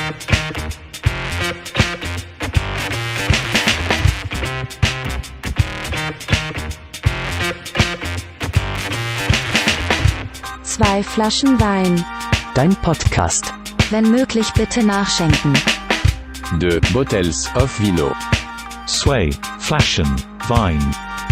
Zwei Flaschen Wein. Dein Podcast. Wenn möglich bitte nachschenken. Deux bottles of vino. Zwei Flaschen Wein.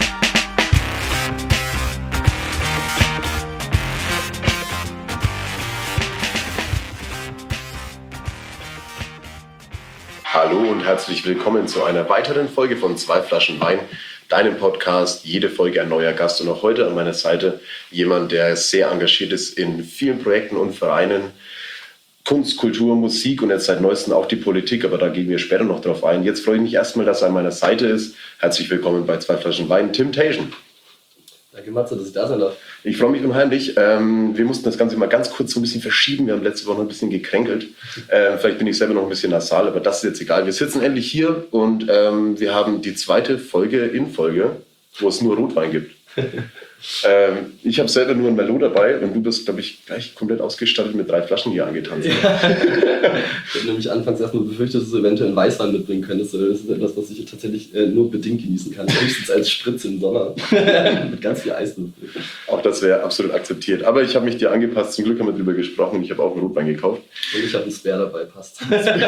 Hallo und herzlich willkommen zu einer weiteren Folge von Zwei Flaschen Wein, deinem Podcast. Jede Folge ein neuer Gast und auch heute an meiner Seite jemand, der sehr engagiert ist in vielen Projekten und Vereinen. Kunst, Kultur, Musik und jetzt seit neuestem auch die Politik, aber da gehen wir später noch drauf ein. Jetzt freue ich mich erstmal, dass er an meiner Seite ist. Herzlich willkommen bei Zwei Flaschen Wein, Tim Taschen. Danke Matze, dass ich da sein darf. Ich freue mich unheimlich. Wir mussten das Ganze mal ganz kurz so ein bisschen verschieben. Wir haben letzte Woche noch ein bisschen gekränkelt. Vielleicht bin ich selber noch ein bisschen nasal, aber das ist jetzt egal. Wir sitzen endlich hier und wir haben die zweite Folge in Folge, wo es nur Rotwein gibt. Ich habe selber nur ein Merlot dabei und du bist, glaube ich, gleich komplett ausgestattet mit 3 Flaschen hier angetanzt. Ja. Ich habe nämlich anfangs erstmal befürchtet, dass du eventuell einen Weißwein mitbringen könntest. Das ist etwas, was ich tatsächlich nur bedingt genießen kann. Höchstens als Spritz im Sommer. Mit ganz viel Eis. Auch das wäre absolut akzeptiert. Aber ich habe mich dir angepasst. Zum Glück haben wir darüber gesprochen. Ich habe auch einen Rotwein gekauft. Und ich habe einen Spare dabei, passt.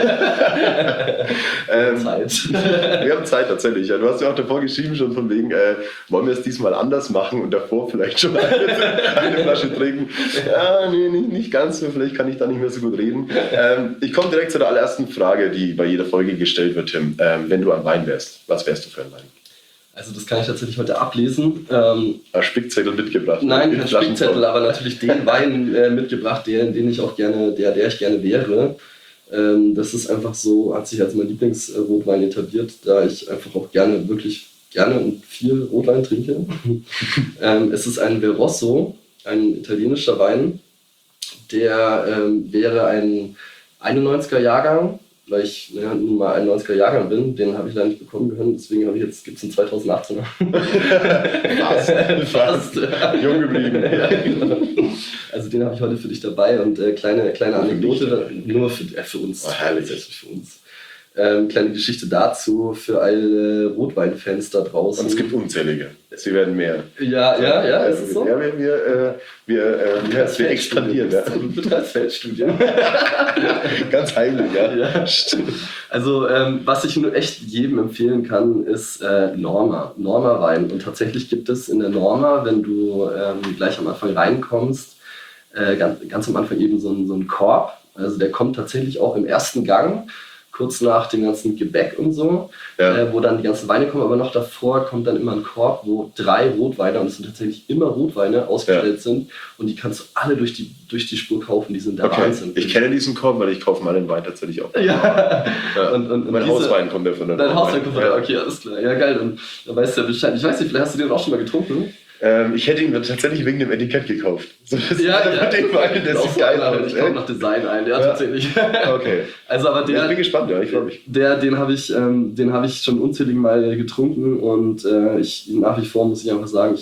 Zeit. Wir haben Zeit tatsächlich. Ja, du hast ja auch davor geschrieben, schon von wegen, wollen wir es diesmal anders machen und davor vielleicht schon eine Flasche trinken. Ja, nee, nicht ganz so. Vielleicht kann ich da nicht mehr so gut reden. Ich komme direkt zu der allerersten Frage, die bei jeder Folge gestellt wird, Tim. Wenn du ein Wein wärst, was wärst du für ein Wein? Also das kann ich tatsächlich heute ablesen. Spickzettel mitgebracht? Nein, kein Spickzettel, aber natürlich den Wein mitgebracht, den ich auch gerne, der ich gerne wäre. Das ist einfach so, hat sich als mein Lieblingsrotwein etabliert, da ich einfach auch wirklich gerne und viel Rotwein trinke. Es ist ein Verosso, ein italienischer Wein, der wäre ein 91er Jahrgang, weil ich nun mal 91er Jahrgang bin, den habe ich leider nicht bekommen können, deswegen gibt es einen 2018er. Fast. Jung geblieben. Ja, genau. Also den habe ich heute für dich dabei und kleine Anekdote, nur für uns. Oh, herrlich. Für uns. Kleine Geschichte dazu für alle Rotweinfans da draußen. Und es gibt unzählige. Sie werden mehr. Ja, ist es so? Ja, wir expandieren. Ja. Als Feldstudie. Ganz heimlich, ja. Ja. Also, was ich nur echt jedem empfehlen kann, ist Norma Wein. Und tatsächlich gibt es in der Norma, wenn du gleich am Anfang reinkommst, ganz am Anfang eben so einen Korb. Also der kommt tatsächlich auch im ersten Gang, kurz nach dem ganzen Gebäck und so, ja. Wo dann die ganzen Weine kommen, aber noch davor kommt dann immer ein Korb, wo 3 Rotweine, und es sind tatsächlich immer Rotweine, ausgestellt sind und die kannst du alle durch die Spur kaufen, die sind der Wahnsinn. Ich kenne diesen Korb, weil ich kaufe mal den Wein tatsächlich auch. Ja. Und mein Hauswein kommt davon. Dein Hauswein kommt davon, okay, alles klar. Ja, geil, und da weißt du ja Bescheid. Ich weiß nicht, vielleicht hast du den auch schon mal getrunken? Ich hätte ihn tatsächlich wegen dem Etikett gekauft. Ja. Den Wein, der sieht geil aus. Ich komme nach Design ein, ja, tatsächlich. Okay. Also, aber ich bin gespannt, ja, ich freue mich. Den habe ich schon unzählige Mal getrunken und nach wie vor muss ich einfach sagen,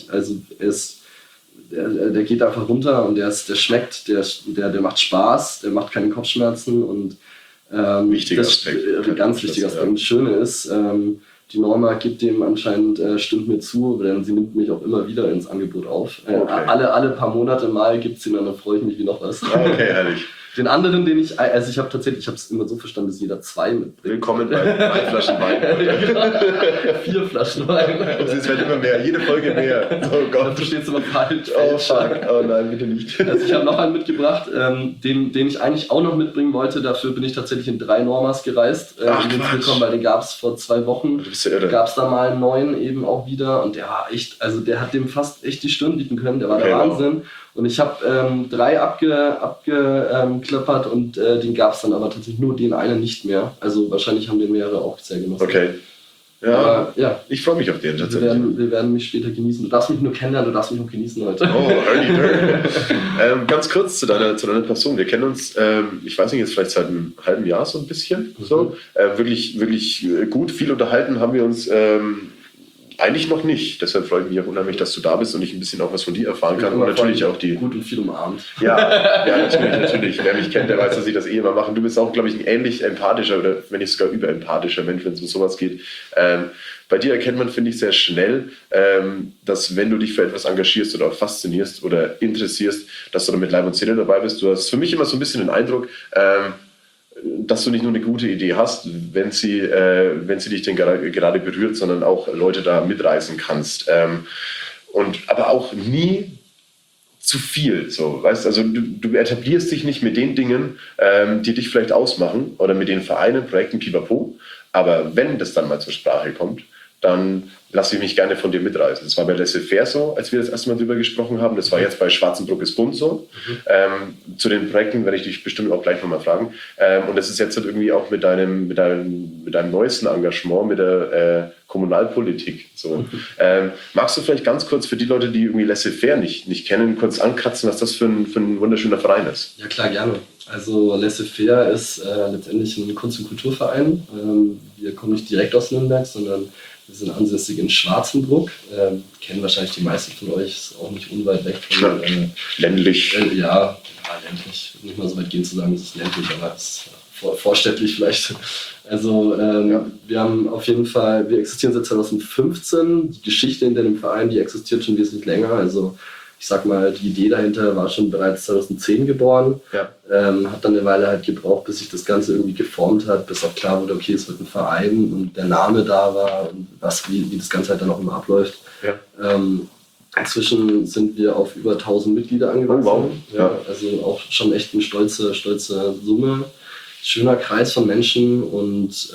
der geht einfach runter und der schmeckt, der macht Spaß, der macht keine Kopfschmerzen und wichtiger Aspekt. Ganz wichtiger Aspekt. Das Schöne ist, die Norma gibt dem anscheinend, stimmt mir zu, denn sie nimmt mich auch immer wieder ins Angebot auf. Okay. Alle paar Monate mal gibt es ihn, dann freue ich mich wie noch was. Okay, herrlich. Den anderen, ich habe es immer so verstanden, dass jeder 2 mitbringt. Willkommen bei 3 Flaschen Wein. 4 Flaschen Wein. Und es wird immer mehr, jede Folge mehr. Oh Gott. Du stehst immer falsch. Oh fuck, oh nein, bitte nicht. Also ich habe noch einen mitgebracht, den ich eigentlich auch noch mitbringen wollte. Dafür bin ich tatsächlich in 3 Normas gereist. Weil den gab es vor 2 Wochen. Du bist ja irre. Gab es da mal einen neuen eben auch wieder. Und der war echt, also der hat dem fast echt die Stirn bieten können. Der war der Wahnsinn. Wow. Und ich habe 3 abgeklappert und den gab es dann aber tatsächlich nur den einen nicht mehr. Also wahrscheinlich haben den mehrere auch sehr genossen. Okay. Ja, aber, ja. Ich freue mich auf den tatsächlich. Wir werden mich später genießen. Du darfst mich nur kennenlernen, du darfst mich auch genießen heute. Oh, early bird. Ganz kurz zu deiner Person. Wir kennen uns, ich weiß nicht, jetzt vielleicht seit einem halben Jahr so ein bisschen. So. Wirklich gut, viel unterhalten haben wir uns Eigentlich noch nicht. Deshalb freue ich mich auch unheimlich, dass du da bist und ich ein bisschen auch was von dir erfahren kann. Und natürlich auch die... Gut und viel umarmt. Ja, natürlich. Wer mich kennt, der weiß, dass ich das eh immer mache. Du bist auch, glaube ich, ein ähnlich empathischer oder wenn nicht sogar überempathischer Mensch, wenn es um sowas geht. Bei dir erkennt man, finde ich, sehr schnell, dass wenn du dich für etwas engagierst oder auch faszinierst oder interessierst, dass du da mit Leib und Seele dabei bist. Du hast für mich immer so ein bisschen den Eindruck, dass du nicht nur eine gute Idee hast, wenn sie dich denn gerade berührt, sondern auch Leute da mitreißen kannst. Aber auch nie zu viel. So, weißt? Also du etablierst dich nicht mit den Dingen, die dich vielleicht ausmachen oder mit den Vereinen, Projekten, pipapo. Aber wenn das dann mal zur Sprache kommt, dann lasse ich mich gerne von dir mitreißen. Das war bei Laissez-faire so, als wir das erste Mal drüber gesprochen haben. Das war jetzt bei Schwarzenbruck ist bunt so. Zu den Projekten werde ich dich bestimmt auch gleich nochmal fragen. Und das ist jetzt halt irgendwie auch mit deinem neuesten Engagement, mit der Kommunalpolitik. So. Magst du vielleicht ganz kurz für die Leute, die irgendwie Laissez-faire nicht kennen, kurz ankratzen, was das für ein wunderschöner Verein ist? Ja klar, gerne. Also Laissez-faire ist letztendlich ein Kunst- und Kulturverein. Wir kommen nicht direkt aus Nürnberg, sondern wir sind ansässig in Schwarzenbruck. Kennen wahrscheinlich die meisten von euch, ist auch nicht unweit weg von... ländlich. Ja, ländlich. Nicht mal so weit gehen zu sagen, es ist ländlich, aber es ist vorstädtlich vielleicht. Also wir haben auf jeden Fall, wir existieren seit 2015. Die Geschichte hinter dem Verein, die existiert schon wesentlich länger. Also ich sag mal, die Idee dahinter war schon bereits 2010 geboren. Ja. Hat dann eine Weile halt gebraucht, bis sich das Ganze irgendwie geformt hat, bis auch klar wurde, okay, es wird ein Verein und der Name da war und wie das Ganze halt dann auch immer abläuft. Ja. Inzwischen sind wir auf über 1000 Mitglieder angewachsen. Oh, wow. Ja, also auch schon echt eine stolze Summe. Schöner Kreis von Menschen und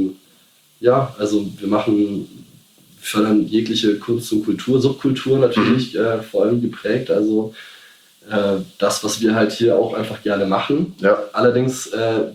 also wir fördern jegliche Kunst und Kultur, Subkultur natürlich vor allem geprägt. Also das, was wir halt hier auch einfach gerne machen. Ja. Allerdings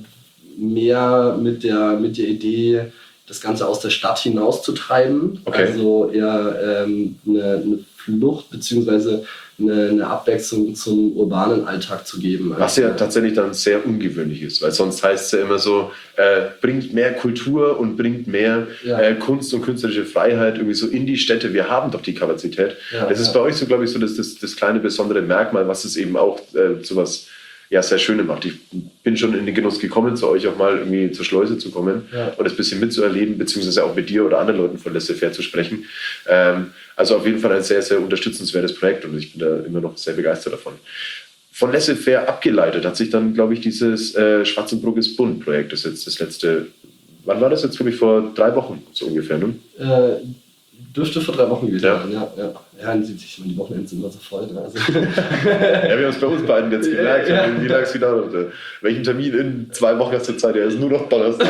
mehr mit der Idee, das Ganze aus der Stadt hinauszutreiben. Okay. Also eher eine Flucht bzw. eine Abwechslung zum urbanen Alltag zu geben. Was ja tatsächlich dann sehr ungewöhnlich ist, weil sonst heißt es ja immer so, bringt mehr Kultur und bringt mehr Kunst und künstlerische Freiheit irgendwie so in die Städte. Wir haben doch die Kapazität. Ja, das ist bei euch so, glaube ich, so das kleine besondere Merkmal, was es eben auch zu was sehr Schöne macht. Ich bin schon in den Genuss gekommen, zu euch auch mal irgendwie zur Schleuse zu kommen und das ein bisschen mitzuerleben, beziehungsweise auch mit dir oder anderen Leuten von Laissez-faire zu sprechen. Also auf jeden Fall ein sehr, sehr unterstützenswertes Projekt und ich bin da immer noch sehr begeistert davon. Von Laissez-faire abgeleitet hat sich dann, glaube ich, dieses Schwarzenbruck ist bunt Projekt, das jetzt das letzte, wann war das jetzt, glaube ich, vor 3 Wochen so ungefähr, ne? Dürfte vor 3 Wochen gewesen sein, ja. Ja, die Wochenenden sind immer so voll. Ne? Also ja, wir haben es bei uns beiden jetzt gemerkt. Ja. Wie lange es wieder unter welchen Termin in 2 Wochen hast du Zeit? Ja, ist nur noch Donnerstag.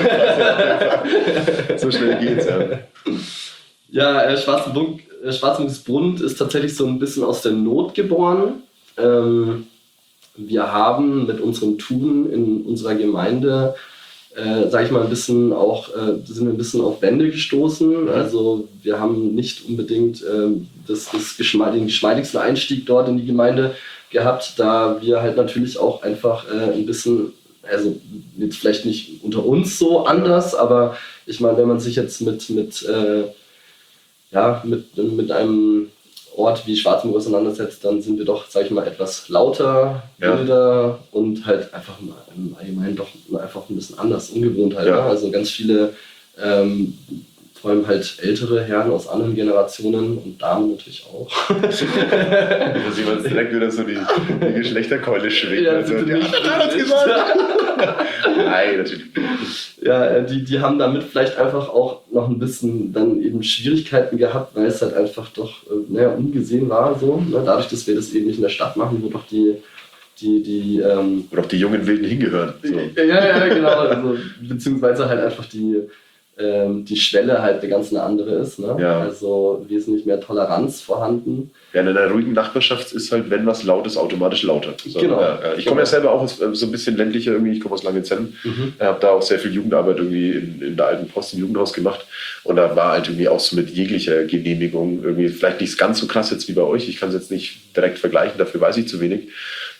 So schnell geht's, ja. Ja, Schwarzenbruck ist bunt ist tatsächlich so ein bisschen aus der Not geboren. Wir haben mit unserem Tun in unserer Gemeinde sage ich mal, sind wir ein bisschen auf Wände gestoßen. Also wir haben nicht unbedingt den geschmeidigsten Einstieg dort in die Gemeinde gehabt, da wir halt natürlich auch einfach ein bisschen, also jetzt vielleicht nicht unter uns so anders, aber ich meine, wenn man sich jetzt mit einem Ort wie Schwarzenbruck auseinandersetzt, dann sind wir doch, sag ich mal, etwas lauter, wilder und halt einfach im Allgemeinen doch einfach ein bisschen anders, ungewohnt halt. Ja. Ne? Also ganz viele, vor allem halt ältere Herren aus anderen Generationen und Damen natürlich auch. Da sieht man direkt wieder so die Geschlechterkeule schwingen. Ja, also, Nein, natürlich. Ja, die haben damit vielleicht einfach auch noch ein bisschen dann eben Schwierigkeiten gehabt, weil es halt einfach doch ungesehen war so. Ne? Dadurch, dass wir das eben nicht in der Stadt machen, wo doch wo doch die jungen Wilden hingehören. So. Ja, genau. Also, beziehungsweise halt einfach die Schwelle halt eine ganz andere ist. Ne? Ja. Also wesentlich mehr Toleranz vorhanden. Ja, in einer ruhigen Nachbarschaft ist halt, wenn was laut ist, automatisch lauter. So, genau. Ich komme ja selber auch aus so ein bisschen ländlicher, irgendwie, ich komme aus Langenzenn, habe da auch sehr viel Jugendarbeit irgendwie in der alten Post im Jugendhaus gemacht und da war halt irgendwie auch so mit jeglicher Genehmigung irgendwie, vielleicht nicht ganz so krass jetzt wie bei euch, ich kann es jetzt nicht direkt vergleichen, dafür weiß ich zu wenig,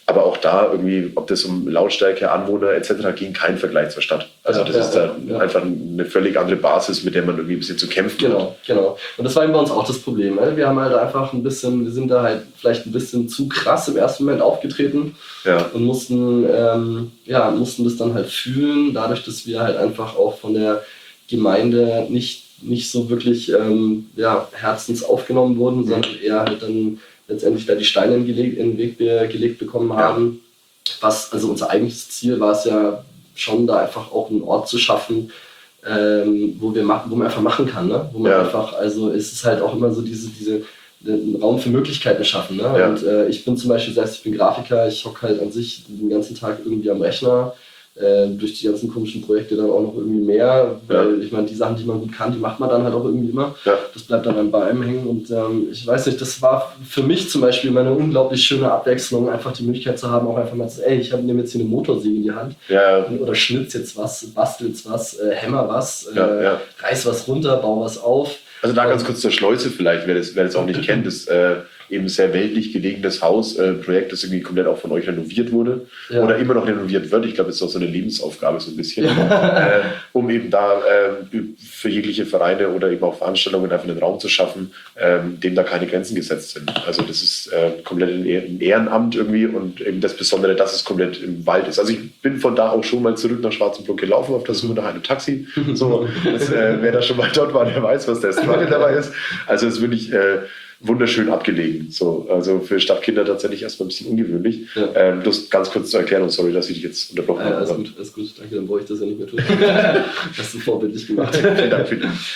Aber auch da irgendwie, ob das um Lautstärke, Anwohner etc. ging, kein Vergleich zur Stadt. Also das ist einfach eine völlig andere Basis, mit der man irgendwie ein bisschen zu kämpfen hat. Genau. Und das war eben bei uns auch das Problem. Ne? Wir haben halt einfach wir sind da halt vielleicht ein bisschen zu krass im ersten Moment aufgetreten und mussten das dann halt fühlen, dadurch, dass wir halt einfach auch von der Gemeinde nicht so wirklich herzens aufgenommen wurden, sondern eher halt dann letztendlich da die Steine in den Weg gelegt bekommen haben. Also unser eigentliches Ziel war es ja schon, da einfach auch einen Ort zu schaffen, wo man einfach machen kann, ne? Wo man einfach, also es ist halt auch immer so einen Raum für Möglichkeiten schaffen, ne? Ja. Und ich bin zum Beispiel, ich bin Grafiker, ich hocke halt an sich den ganzen Tag irgendwie am Rechner, durch die ganzen komischen Projekte dann auch noch irgendwie mehr, weil ich meine, die Sachen, die man gut kann, die macht man dann halt auch irgendwie immer. Ja. Das bleibt dann bei einem hängen und ich weiß nicht, das war für mich zum Beispiel meine unglaublich schöne Abwechslung, einfach die Möglichkeit zu haben, auch einfach mal zu sagen, ich nehme jetzt hier eine Motorsäge in die Hand oder schnitz jetzt was, bastelst was, hämmer was, reiß was runter, bau was auf. Also da ganz kurz zur Schleuse vielleicht, wer das auch nicht kennt, das eben sehr weltlich gelegenes Haus, Projekt, das irgendwie komplett auch von euch renoviert wurde oder immer noch renoviert wird. Ich glaube, es ist auch so eine Lebensaufgabe so ein bisschen, um eben da für jegliche Vereine oder eben auch Veranstaltungen einfach einen Raum zu schaffen, dem da keine Grenzen gesetzt sind. Also das ist komplett ein Ehrenamt irgendwie und eben das Besondere, dass es komplett im Wald ist. Also ich bin von da auch schon mal zurück nach Schwarzenbruck gelaufen, auf der Suche nach einem Taxi. So, wer da schon mal dort war, der weiß, was der Struggle dabei ist. Also es ist wirklich wunderschön abgelegen. So, also für Stadtkinder tatsächlich erstmal ein bisschen ungewöhnlich. Ja. Das ganz kurz zur Erklärung, sorry, dass ich dich jetzt unterbrochen habe. Alles gut, danke, dann brauche ich das ja nicht mehr tun. Hast du vorbildlich gemacht. Vielen Dank.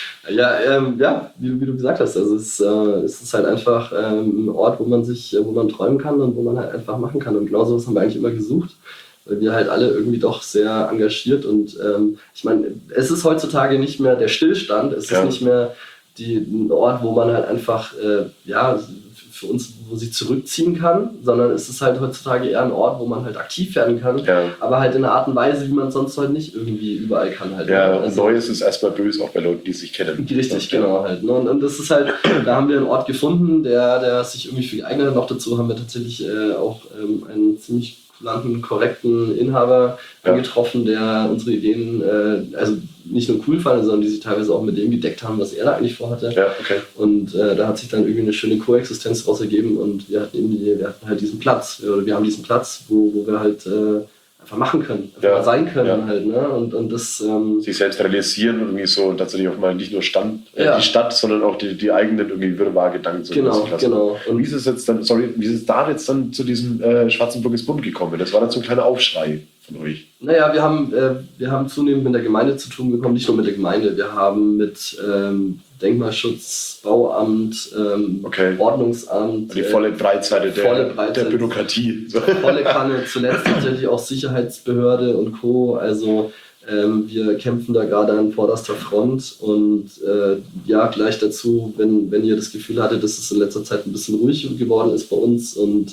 Wie du gesagt hast, also es ist halt einfach ein Ort, wo man träumen kann und wo man halt einfach machen kann. Und genau so was haben wir eigentlich immer gesucht, weil wir halt alle irgendwie doch sehr engagiert und ich meine, es ist heutzutage nicht mehr der Stillstand, es ist nicht mehr ein Ort, wo man halt einfach, für uns, wo sich zurückziehen kann, sondern es ist halt heutzutage eher ein Ort, wo man halt aktiv werden kann, aber halt in einer Art und Weise, wie man es sonst halt nicht irgendwie überall kann. Halt, also, Neues ist erstmal böse, auch bei Leuten, die sich kennen. Richtig, genau halt. Ne? Und das ist halt, da haben wir einen Ort gefunden, der sich irgendwie für geeignet hat. Noch dazu haben wir tatsächlich auch einen ziemlich korrekten Inhaber angetroffen, der unsere Ideen also nicht nur cool fand, sondern die sich teilweise auch mit dem gedeckt haben, was er da eigentlich vorhatte. Ja, okay. Und da hat sich dann irgendwie eine schöne Koexistenz daraus ergeben und wir hatten halt diesen Platz, oder wir haben diesen Platz, wo wir halt einfach machen können, einfach mal sein können halt, ne? Und das sich selbst realisieren und irgendwie so tatsächlich auch mal nicht nur die Stadt, sondern auch die eigenen irgendwie Wirrwarr-Gedanken so genau. Und wie ist es da jetzt dann zu diesem Schwarzenburges Bund gekommen? Das war dann so ein kleiner Aufschrei von euch. Naja, wir haben zunehmend mit der Gemeinde zu tun bekommen, nicht nur mit der Gemeinde, wir haben mit Denkmalschutz, Bauamt, Ordnungsamt. Die volle Breitseite der Bürokratie. Volle Kanne, zuletzt tatsächlich auch Sicherheitsbehörde und Co. Also wir kämpfen da gerade an vorderster Front und gleich dazu, wenn ihr das Gefühl hattet, dass es in letzter Zeit ein bisschen ruhig geworden ist bei uns und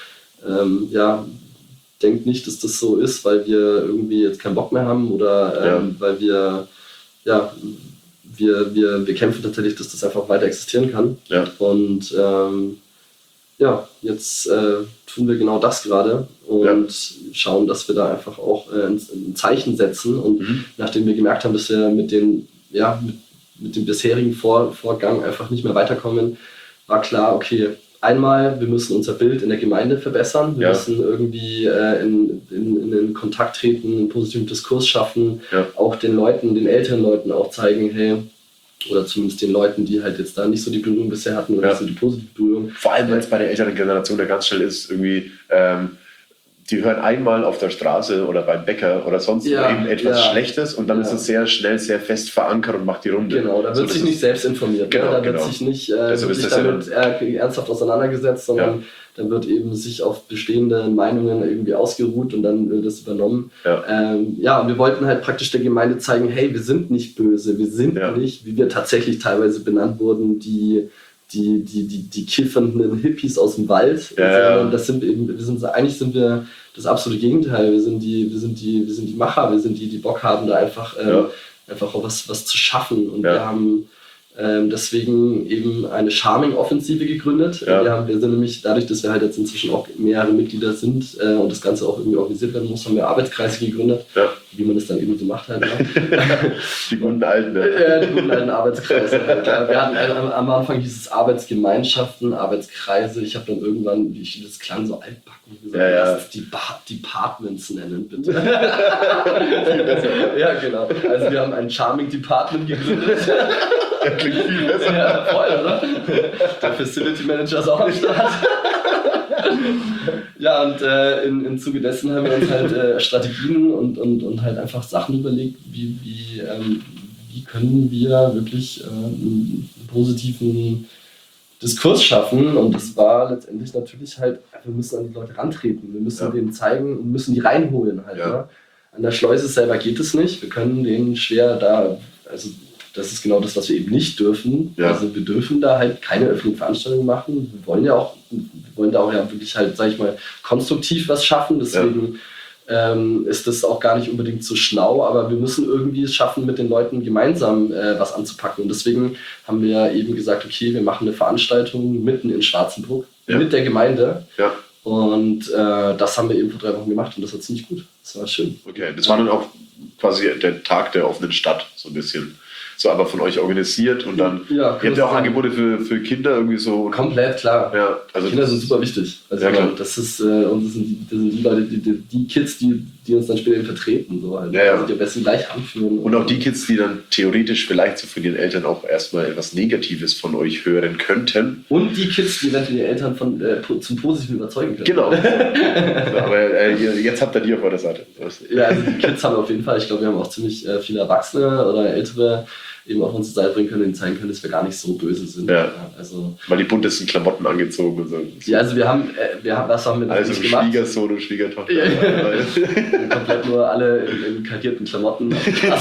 denkt nicht, dass das so ist, weil wir irgendwie jetzt keinen Bock mehr haben oder weil wir kämpfen tatsächlich, dass das einfach weiter existieren kann. Ja. Und jetzt tun wir genau das gerade und schauen, dass wir da einfach auch ein Zeichen setzen. Und nachdem wir gemerkt haben, dass wir mit dem bisherigen Vorgang einfach nicht mehr weiterkommen, war klar, okay, einmal, wir müssen unser Bild in der Gemeinde verbessern, wir müssen irgendwie in den Kontakt treten, einen positiven Diskurs schaffen, auch den älteren Leuten auch zeigen, hey, oder zumindest den Leuten, die halt jetzt da nicht so die Berührung bisher hatten oder nicht so die positive Berührung. Vor allem, weil es bei der älteren Generation da ganz schnell ist, irgendwie die hören einmal auf der Straße oder beim Bäcker oder sonst eben etwas Schlechtes und dann ist es sehr schnell, sehr fest verankert und macht die Runde. Genau, da wird sich nicht selbst informiert. Da wird sich nicht damit ernsthaft auseinandergesetzt, sondern dann wird eben sich auf bestehende Meinungen irgendwie ausgeruht und dann wird das übernommen. Wir wollten halt praktisch der Gemeinde zeigen, hey, wir sind nicht böse, wir sind nicht, wie wir tatsächlich teilweise benannt wurden, die kiffernden Hippies aus dem Wald, sondern das sind wir das absolute Gegenteil. Wir sind die Macher, wir sind die Bock haben, da einfach auch was zu schaffen. Und wir haben Deswegen eben eine Charming-Offensive gegründet. Ja. Wir sind nämlich, dadurch, dass wir halt jetzt inzwischen auch mehrere Mitglieder sind und das Ganze auch irgendwie organisiert werden muss, haben wir Arbeitskreise gegründet, wie man das dann eben so macht halt. Ne? Die guten alten. Ja, die guten alten Arbeitskreise. Halt. Wir hatten am Anfang hieß es Arbeitsgemeinschaften, Arbeitskreise. Ich habe dann irgendwann, das klang so altbacken, gesagt, lass es die Departments nennen, bitte. Ja, genau. Also wir haben ein Charming Department gegründet. Das klingt viel besser. Ja, voll, oder? Der Facility Manager ist auch am Start. Ja, und im Zuge dessen haben wir uns halt Strategien und halt einfach Sachen überlegt, wie können wir wirklich einen positiven Diskurs schaffen. Und das war letztendlich natürlich halt, wir müssen an die Leute rantreten, wir müssen denen zeigen und müssen die reinholen halt. Ja. Ne? An der Schleuse selber geht es nicht, wir können denen schwer da, also das ist genau das, was wir eben nicht dürfen. Ja. Also wir dürfen da halt keine öffentlichen Veranstaltungen machen. Wir wollen da auch ja wirklich halt, sag ich mal, konstruktiv was schaffen. Deswegen ist das auch gar nicht unbedingt so schlau, aber wir müssen irgendwie es schaffen, mit den Leuten gemeinsam was anzupacken. Und deswegen haben wir eben gesagt, okay, wir machen eine Veranstaltung mitten in Schwarzenbruck mit der Gemeinde. Ja. Und das haben wir eben vor 3 Wochen gemacht und das war ziemlich gut. Das war schön. Okay, das war dann auch quasi der Tag der offenen Stadt, so ein bisschen. So aber von euch organisiert und dann, ihr habt ja auch Angebote für Kinder irgendwie so. Komplett, klar. Ja, also Kinder sind super wichtig. Also das ist, und das sind die Leute, die Kids, die uns dann später eben vertreten. So halt. Also die am besten gleich anführen. Und auch die Kids, die dann theoretisch vielleicht so von ihren Eltern auch erstmal etwas Negatives von euch hören könnten. Und die Kids, die eventuell ihre Eltern zum Positiven überzeugen können. Genau. Aber jetzt habt ihr die auf eurer Seite. Ja, also die Kids haben wir auf jeden Fall. Ich glaube, wir haben auch ziemlich viele Erwachsene oder Ältere eben auf unsere Seite bringen können und zeigen können, dass wir gar nicht so böse sind. Ja. Also, mal die buntesten Klamotten angezogen und so. Ja, also wir haben was haben wir also gemacht? Schwiegersohn und Schwiegertochter. Ja. Komplett nur alle in karierten Klamotten.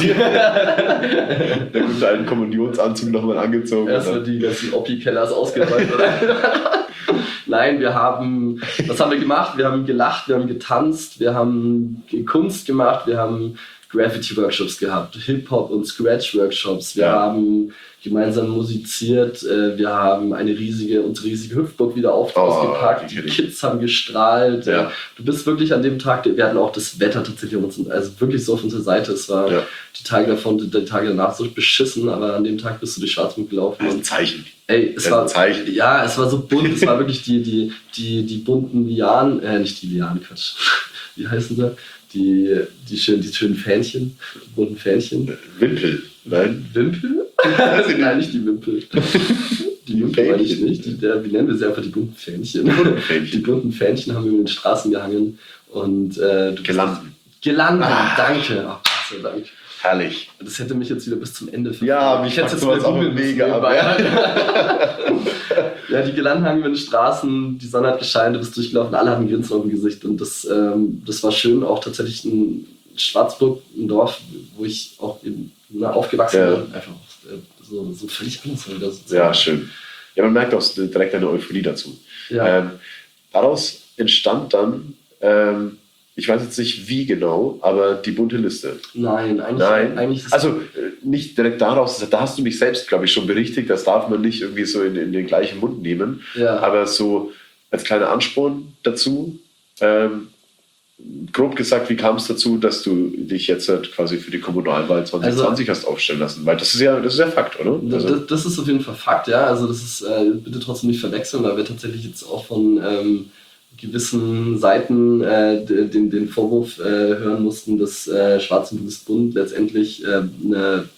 Der gute alten Kommunionsanzug nochmal angezogen. Erstmal die ganzen Oppi-Kellers ausgeräumt. Nein, was haben wir gemacht? Wir haben gelacht, wir haben getanzt, wir haben Kunst gemacht, wir haben Graffiti-Workshops gehabt, Hip-Hop- und Scratch-Workshops. Wir haben gemeinsam musiziert, wir haben unsere riesige Hüpfburg wieder ausgepackt, die Kids haben gestrahlt. Ja. Du bist wirklich an dem Tag, wir hatten auch das Wetter tatsächlich also wirklich so auf unserer Seite. Es war die Tage davon und die Tage danach so beschissen, aber an dem Tag bist du durch Schwarzburg gelaufen. Das ist ein Zeichen. Ey, es war ein Zeichen. Ja, es war so bunt, es war wirklich die bunten Lianen, nicht die Lianen, Quatsch. Wie heißen sie? Die schönen Fähnchen, die bunten Fähnchen. Wimpel, nein? Wimpel? Nein, nicht die Wimpel. Die Wimpel meine ich nicht. Wie nennen wir sie einfach die bunten Fähnchen? Die bunten Fähnchen haben wir über den Straßen gehangen. Und, Girlanden. Danke. Oh, Gott sei Dank. Herrlich. Das hätte mich jetzt wieder bis zum Ende verfolgt. Ja, mich hätte jetzt sowas auch mega. Ja, die Girlanden hangen über den Straßen, die Sonne hat gescheint, du bist durchgelaufen, alle hatten ein Grinsen auf dem Gesicht und das war schön, auch tatsächlich in Schwarzburg, ein Dorf, wo ich auch eben aufgewachsen bin, einfach so völlig anders wieder. Ja, schön. Ja, man merkt auch direkt eine Euphorie dazu. Ja. Daraus entstand dann, ich weiß jetzt nicht wie genau, aber die bunte Liste. Nein, eigentlich ist also nicht direkt daraus, da hast du mich selbst, glaube ich, schon berichtigt, das darf man nicht irgendwie so in den gleichen Mund nehmen, aber so als kleiner Ansporn dazu, grob gesagt, wie kam es dazu, dass du dich jetzt halt quasi für die Kommunalwahl 2020 hast aufstellen lassen? Weil das ist ja Fakt, oder? Also das ist auf jeden Fall Fakt, ja. Also das ist, bitte trotzdem nicht verwechseln, weil wir tatsächlich jetzt auch von gewissen Seiten den Vorwurf hören mussten, dass Schwarzenbund letztendlich eine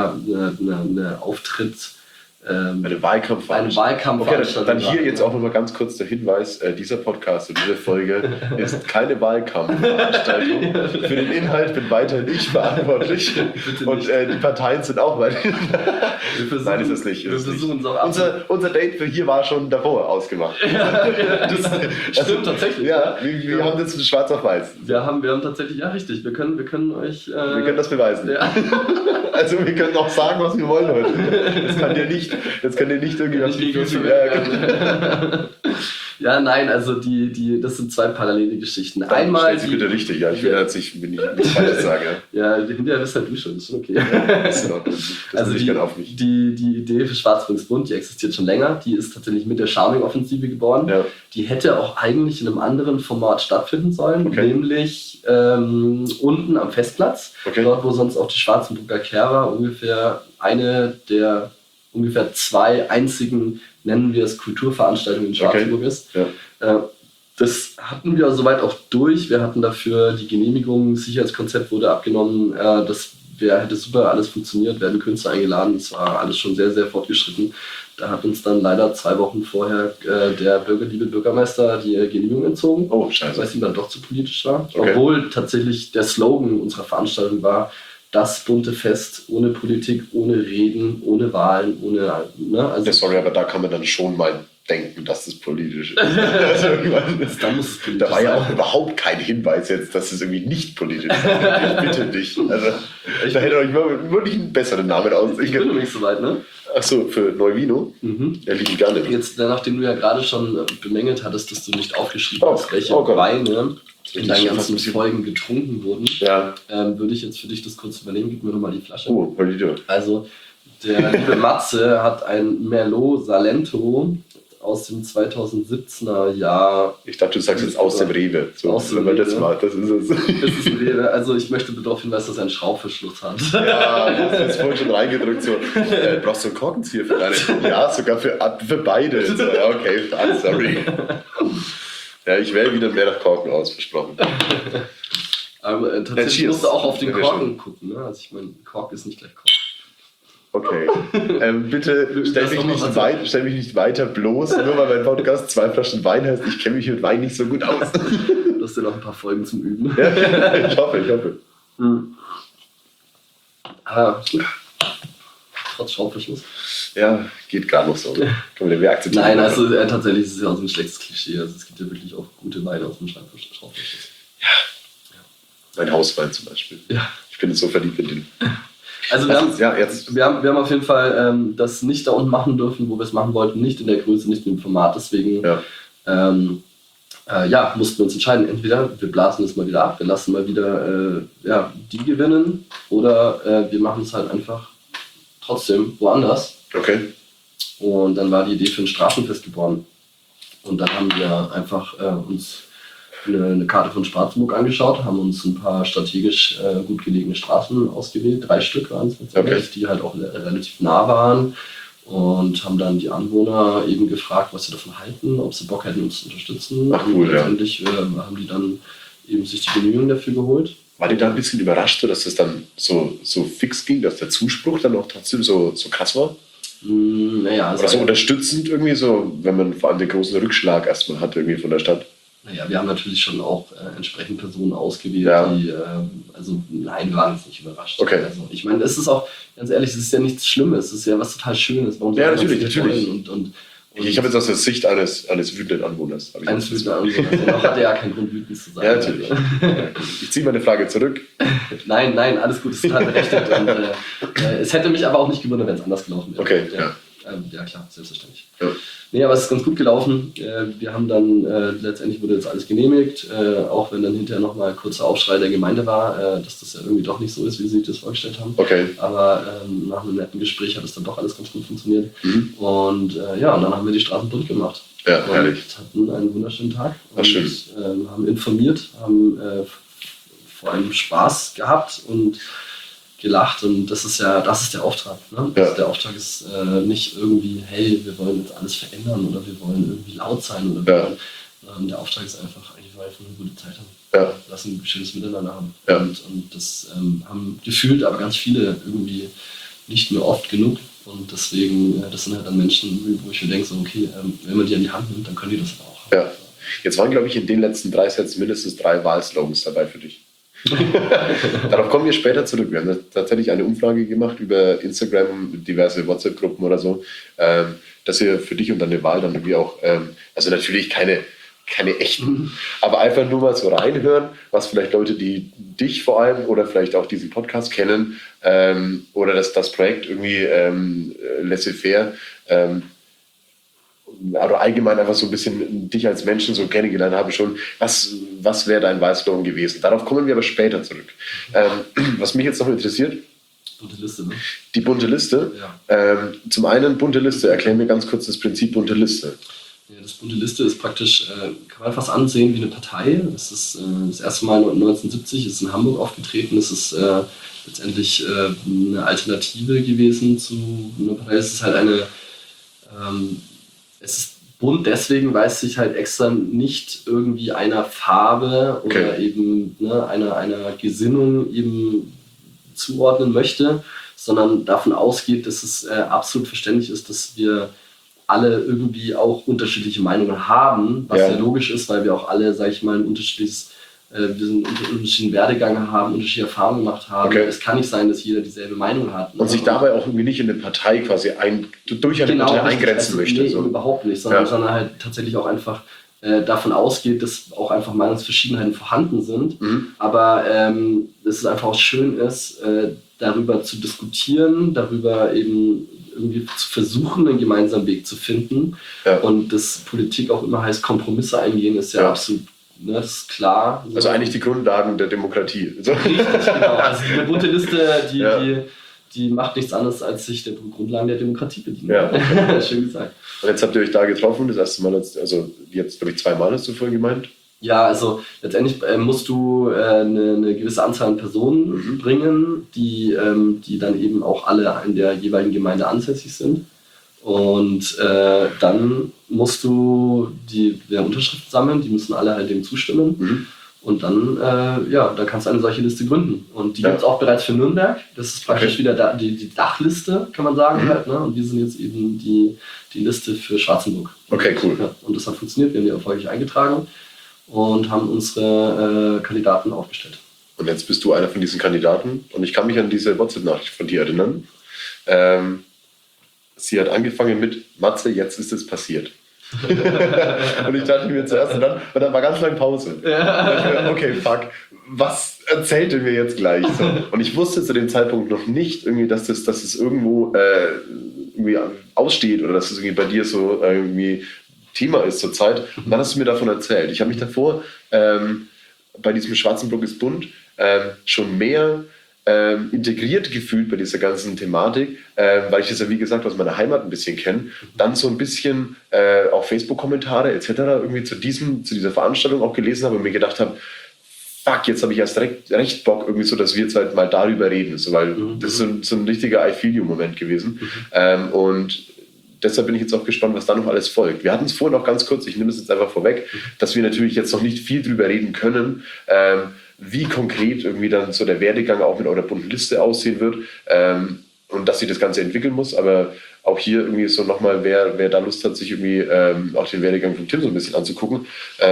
eine Wahlkampfveranstaltung. Okay, dann hier jetzt auch nochmal ganz kurz der Hinweis, dieser Podcast und diese Folge ist keine Wahlkampfveranstaltung. Für den Inhalt bin weiterhin ich verantwortlich und die Parteien sind auch weiterhin. Nein, ist das nicht. Unser Date für hier war schon davor ausgemacht. Das stimmt tatsächlich. Ja, wir haben jetzt schwarz auf weiß. Wir haben tatsächlich, ja richtig, wir können euch... wir können das beweisen. Ja. Also wir können auch sagen, was wir wollen heute. Das kann dir nicht irgendwie auf die Füße. Ja, nein, also das sind zwei parallele Geschichten. Dann Einmal stell sie bitte richtig, ja. Ich will jetzt nicht nichts Falsches sagen. Ja. Ja, hinterher bist halt du schon, ist schon okay. Das ist in Ordnung. Das Also will ich gerne auf mich. die Idee für Schwarz-Grün-Bunt, die existiert schon länger. Die ist tatsächlich mit der Charming-Offensive geboren. Ja. Die hätte auch eigentlich in einem anderen Format stattfinden sollen, Okay. nämlich unten am Festplatz. Okay. Dort, wo sonst auch die Schwarzenburger Kehrer ungefähr eine der ungefähr zwei einzigen, nennen wir es, Kulturveranstaltungen in Schwarzenburg ist. Ja. Das hatten wir soweit auch durch. Wir hatten dafür die Genehmigung, Sicherheitskonzept wurde abgenommen. Hätte super alles funktioniert, werden Künstler eingeladen. Es war alles schon sehr, sehr fortgeschritten. Da hat uns dann leider 2 Wochen vorher der bürgerliebe Bürgermeister die Genehmigung entzogen. Oh, Weil scheiße. es ihm dann doch zu politisch war. Okay. Obwohl tatsächlich der Slogan unserer Veranstaltung war, das bunte Fest ohne Politik, ohne Reden, ohne Wahlen, ohne... Ne? Also, Ja, sorry, aber da kann man dann schon mal denken, dass das politisch ist. Also, da muss es politisch da war ja sein. auch überhaupt kein Hinweis jetzt, dass es irgendwie nicht politisch ist. Ich bitte dich. Also, da hätte euch wirklich einen besseren Namen Ich bin ausdenken. noch nicht so weit, ne? Achso, für Neuwino? Ja, lieben gerne. Jetzt, nachdem du ja gerade schon bemängelt hattest, dass du nicht aufgeschrieben hast, welche oh Gott. Weine in deinen Ich ganzen fast ein bisschen- Folgen getrunken wurden, Ja. würde ich jetzt für dich das kurz übernehmen. Gib mir nochmal die Flasche. Oh, Politik. Also, der liebe Matze hat ein Merlot Salento aus dem 2017er Jahr. Ich dachte, du sagst jetzt aus dem Rewe. So, Aus dem aber das Rewe. war, das ist es. Das ist ein Rewe. Also, ich möchte darauf hinweisen, dass er einen Schraubverschluss hat. Ja, das ist vorhin schon reingedrückt. So, brauchst du einen Korkenzieher für deine? Ja, sogar für beide. So, ja, okay, I'm sorry. Ja, ich wähle wieder mehr nach Korken aus, versprochen. Aber tatsächlich cheers. musst du auch auf den Ja, Korken gucken. Ne? Also, ich meine, Kork ist nicht gleich Kork. Okay. Bitte stell Das mich, noch mal nicht was weit, stell mich nicht weiter bloß, nur weil mein Podcast 2 Flaschen Wein heißt. Ich kenne mich mit Wein nicht so gut aus. Du hast ja noch ein paar Folgen zum Üben. Ja, ich hoffe. Gut. Trotz Schraubverschluss. Ja, geht gerade noch so. Können wir akzeptieren. Nein, also tatsächlich ist es ja auch so ein schlechtes Klischee. Also es gibt ja wirklich auch gute Weine aus dem Schraubverschluss. Mein Hauswein zum Beispiel. Ja. Ich bin jetzt so verliebt in den. Also wir haben auf jeden Fall das nicht da unten machen dürfen, wo wir es machen wollten. Nicht in der Größe, nicht in dem Format. Deswegen mussten wir uns entscheiden. Entweder wir blasen es mal wieder ab, wir lassen mal wieder die gewinnen, oder wir machen es halt einfach trotzdem woanders. Okay. Und dann war die Idee für ein Straßenfest geboren. Und dann haben wir einfach uns eine Karte von Schwarzenburg angeschaut, haben uns ein paar strategisch gut gelegene Straßen ausgewählt, 3 Stück waren es letztendlich, die halt auch relativ nah waren, und haben dann die Anwohner eben gefragt, was sie davon halten, ob sie Bock hätten, uns zu unterstützen. Ach, cool, und letztendlich haben die dann eben sich die Genehmigung dafür geholt. War die da ein bisschen überrascht, dass das dann so fix ging, dass der Zuspruch dann auch trotzdem so krass war? Naja, Oder so unterstützend irgendwie, so, wenn man vor allem den großen Rückschlag erstmal hat irgendwie von der Stadt? Naja, wir haben natürlich schon auch entsprechend Personen ausgewählt, Ja. die, nein, wir waren jetzt nicht überrascht. Okay. Also, ich meine, es ist auch, ganz ehrlich, es ist ja nichts Schlimmes, es ist ja was total Schönes. Warum Ja, soll man natürlich, das nicht natürlich. wollen? Und Ich habe jetzt aus der Sicht eines wütenden Anwohners. hab ich eines jetzt- wütenden Anwohners. Also, noch hat er ja keinen Grund, wütend zu sein. Ja, natürlich. Ich ziehe meine Frage zurück. Nein, alles gut, es ist total berechtigt. Und, es hätte mich aber auch nicht gewundert, wenn es anders gelaufen wäre. Okay, Ja, klar, selbstverständlich. Ja. Nee, aber es ist ganz gut gelaufen. Wir haben dann, letztendlich wurde jetzt alles genehmigt, auch wenn dann hinterher nochmal ein kurzer Aufschrei der Gemeinde war, dass das ja irgendwie doch nicht so ist, wie sie sich das vorgestellt haben. Okay. Aber nach einem netten Gespräch hat es dann doch alles ganz gut funktioniert. Mhm. Und und dann haben wir die Straßen bunt gemacht. Ja, und herrlich. hatten einen wunderschönen Tag. Ach, Und schön. haben informiert, haben vor allem Spaß gehabt und gelacht, und das ist der Auftrag. Ne? Ja. Der Auftrag ist nicht irgendwie, hey, wir wollen jetzt alles verändern oder wir wollen irgendwie laut sein oder Ja. der Auftrag ist einfach, eigentlich wollen wir einfach eine gute Zeit haben. Ja. Lass ein schönes Miteinander haben. Ja. Und das haben gefühlt aber ganz viele irgendwie nicht mehr oft genug, und deswegen, das sind halt dann Menschen, wo ich mir denke, so, okay, wenn man die an die Hand nimmt, dann können die das aber auch. Ja. Jetzt waren, glaube ich, in den letzten 3 Sätzen mindestens 3 Wahlslogans dabei für dich. Darauf kommen wir später zurück. Wir haben tatsächlich eine Umfrage gemacht über Instagram, diverse WhatsApp-Gruppen oder so, dass ihr für dich und deine Wahl dann irgendwie auch, also natürlich keine echten, aber einfach nur mal so reinhören, was vielleicht Leute, die dich vor allem oder vielleicht auch diesen Podcast kennen, oder das Projekt irgendwie laissez-faire, oder allgemein einfach so ein bisschen dich als Menschen so kennengelernt habe schon, was wäre dein Wahlslogan gewesen? Darauf kommen wir aber später zurück. Was mich jetzt noch interessiert, Bunte Liste, ne? die bunte Liste. Ja. Zum einen bunte Liste, erklär mir ganz kurz das Prinzip bunte Liste. Ja, das bunte Liste ist praktisch, kann man fast ansehen wie eine Partei. Das ist das erste Mal 1970, ist in Hamburg aufgetreten. Das ist letztendlich eine Alternative gewesen zu einer Partei. Es ist halt es ist bunt deswegen, weil es sich halt extra nicht irgendwie einer Farbe oder eben einer Gesinnung eben zuordnen möchte, sondern davon ausgeht, dass es absolut verständlich ist, dass wir alle irgendwie auch unterschiedliche Meinungen haben, was ja logisch ist, weil wir auch alle, sag ich mal, einen unterschiedlichen Werdegang haben, unterschiedliche Erfahrungen gemacht haben. Okay. Es kann nicht sein, dass jeder dieselbe Meinung hat. Und sich dabei auch irgendwie nicht in eine Partei quasi durch eine Partei eingrenzen möchte. Nee, so. überhaupt nicht, sondern halt tatsächlich auch einfach davon ausgeht, dass auch einfach Meinungsverschiedenheiten vorhanden sind. Aber dass es einfach auch schön ist, darüber zu diskutieren, darüber eben irgendwie zu versuchen, einen gemeinsamen Weg zu finden. Ja. Und dass Politik auch immer heißt, Kompromisse eingehen, ist ja absolut, ne, das ist klar. Also eigentlich die Grundlagen der Demokratie. So. Richtig, genau. Also eine bunte Liste, die macht nichts anderes, als sich der Grundlagen der Demokratie bedienen. Ja, okay. Schön gesagt. Und jetzt habt ihr euch da getroffen, das erste Mal, also jetzt glaube ich 2 Mal hast du vorhin gemeint? Ja, also letztendlich musst du eine gewisse Anzahl an Personen bringen, die dann eben auch alle in der jeweiligen Gemeinde ansässig sind. Und dann musst du der Unterschriften sammeln, die müssen alle halt dem zustimmen. Und dann, dann kannst du eine solche Liste gründen. Und die gibt es auch bereits für Nürnberg. Das ist praktisch wieder die Dachliste, kann man sagen. Halt, ne? Und wir sind jetzt eben die Liste für Schwarzenburg. Okay, cool. Ja, und das hat funktioniert, wir haben die erfolgreich eingetragen und haben unsere Kandidaten aufgestellt. Und jetzt bist du einer von diesen Kandidaten. Und ich kann mich an diese WhatsApp-Nachricht von dir erinnern. Sie hat angefangen mit: Matze, jetzt ist es passiert. Und ich dachte mir zuerst, und dann war ganz lange Pause. Ja. Okay, fuck, was erzählt er mir jetzt gleich? So. Und ich wusste zu dem Zeitpunkt noch nicht, irgendwie, dass es irgendwo irgendwie aussteht oder dass es irgendwie bei dir so irgendwie Thema ist zur Zeit. Und dann hast du mir davon erzählt. Ich habe mich davor bei diesem Schwarzenburg ist bunt schon mehr integriert gefühlt bei dieser ganzen Thematik, weil ich das ja wie gesagt aus meiner Heimat ein bisschen kenne, dann so ein bisschen auch Facebook-Kommentare etc. irgendwie zu dieser Veranstaltung auch gelesen habe und mir gedacht habe, fuck, jetzt habe ich erst recht Bock irgendwie so, dass wir jetzt halt mal darüber reden, so, weil das ist so ein richtiger I feel you Moment gewesen und deshalb bin ich jetzt auch gespannt, was da noch alles folgt. Wir hatten es vorhin auch ganz kurz, ich nehme es jetzt einfach vorweg, dass wir natürlich jetzt noch nicht viel drüber reden können, wie konkret irgendwie dann so der Werdegang auch mit eurer bunten Liste aussehen wird und dass sich das Ganze entwickeln muss. Aber auch hier irgendwie so nochmal, wer da Lust hat, sich irgendwie auch den Werdegang von Tim so ein bisschen anzugucken,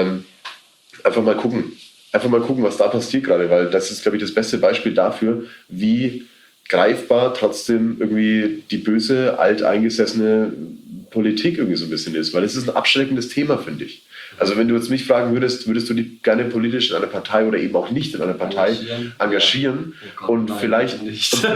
einfach mal gucken, was da passiert gerade, weil das ist, glaube ich, das beste Beispiel dafür, wie greifbar trotzdem irgendwie die böse, alteingesessene Politik irgendwie so ein bisschen ist, weil es ist ein abschreckendes Thema, finde ich. Also wenn du jetzt mich fragen würdest du dich gerne politisch in einer Partei oder eben auch nicht in einer Partei engagieren oh Gott, und nein, vielleicht nicht. was soll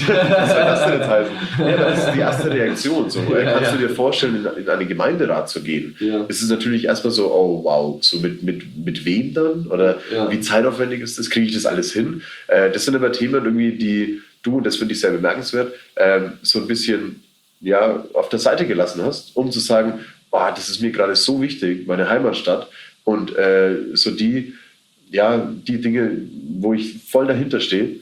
das denn jetzt heißen? Ja, das ist die erste Reaktion. So. Kannst du dir vorstellen, in einen Gemeinderat zu gehen? Ja. Es ist natürlich erstmal so, oh wow, so mit wem dann? Oder wie zeitaufwendig ist das? Kriege ich das alles hin? Das sind aber Themen irgendwie, die du, und das finde ich sehr bemerkenswert, so ein bisschen auf der Seite gelassen hast, um zu sagen, das ist mir gerade so wichtig, meine Heimatstadt und so die Dinge, wo ich voll dahinter stehe,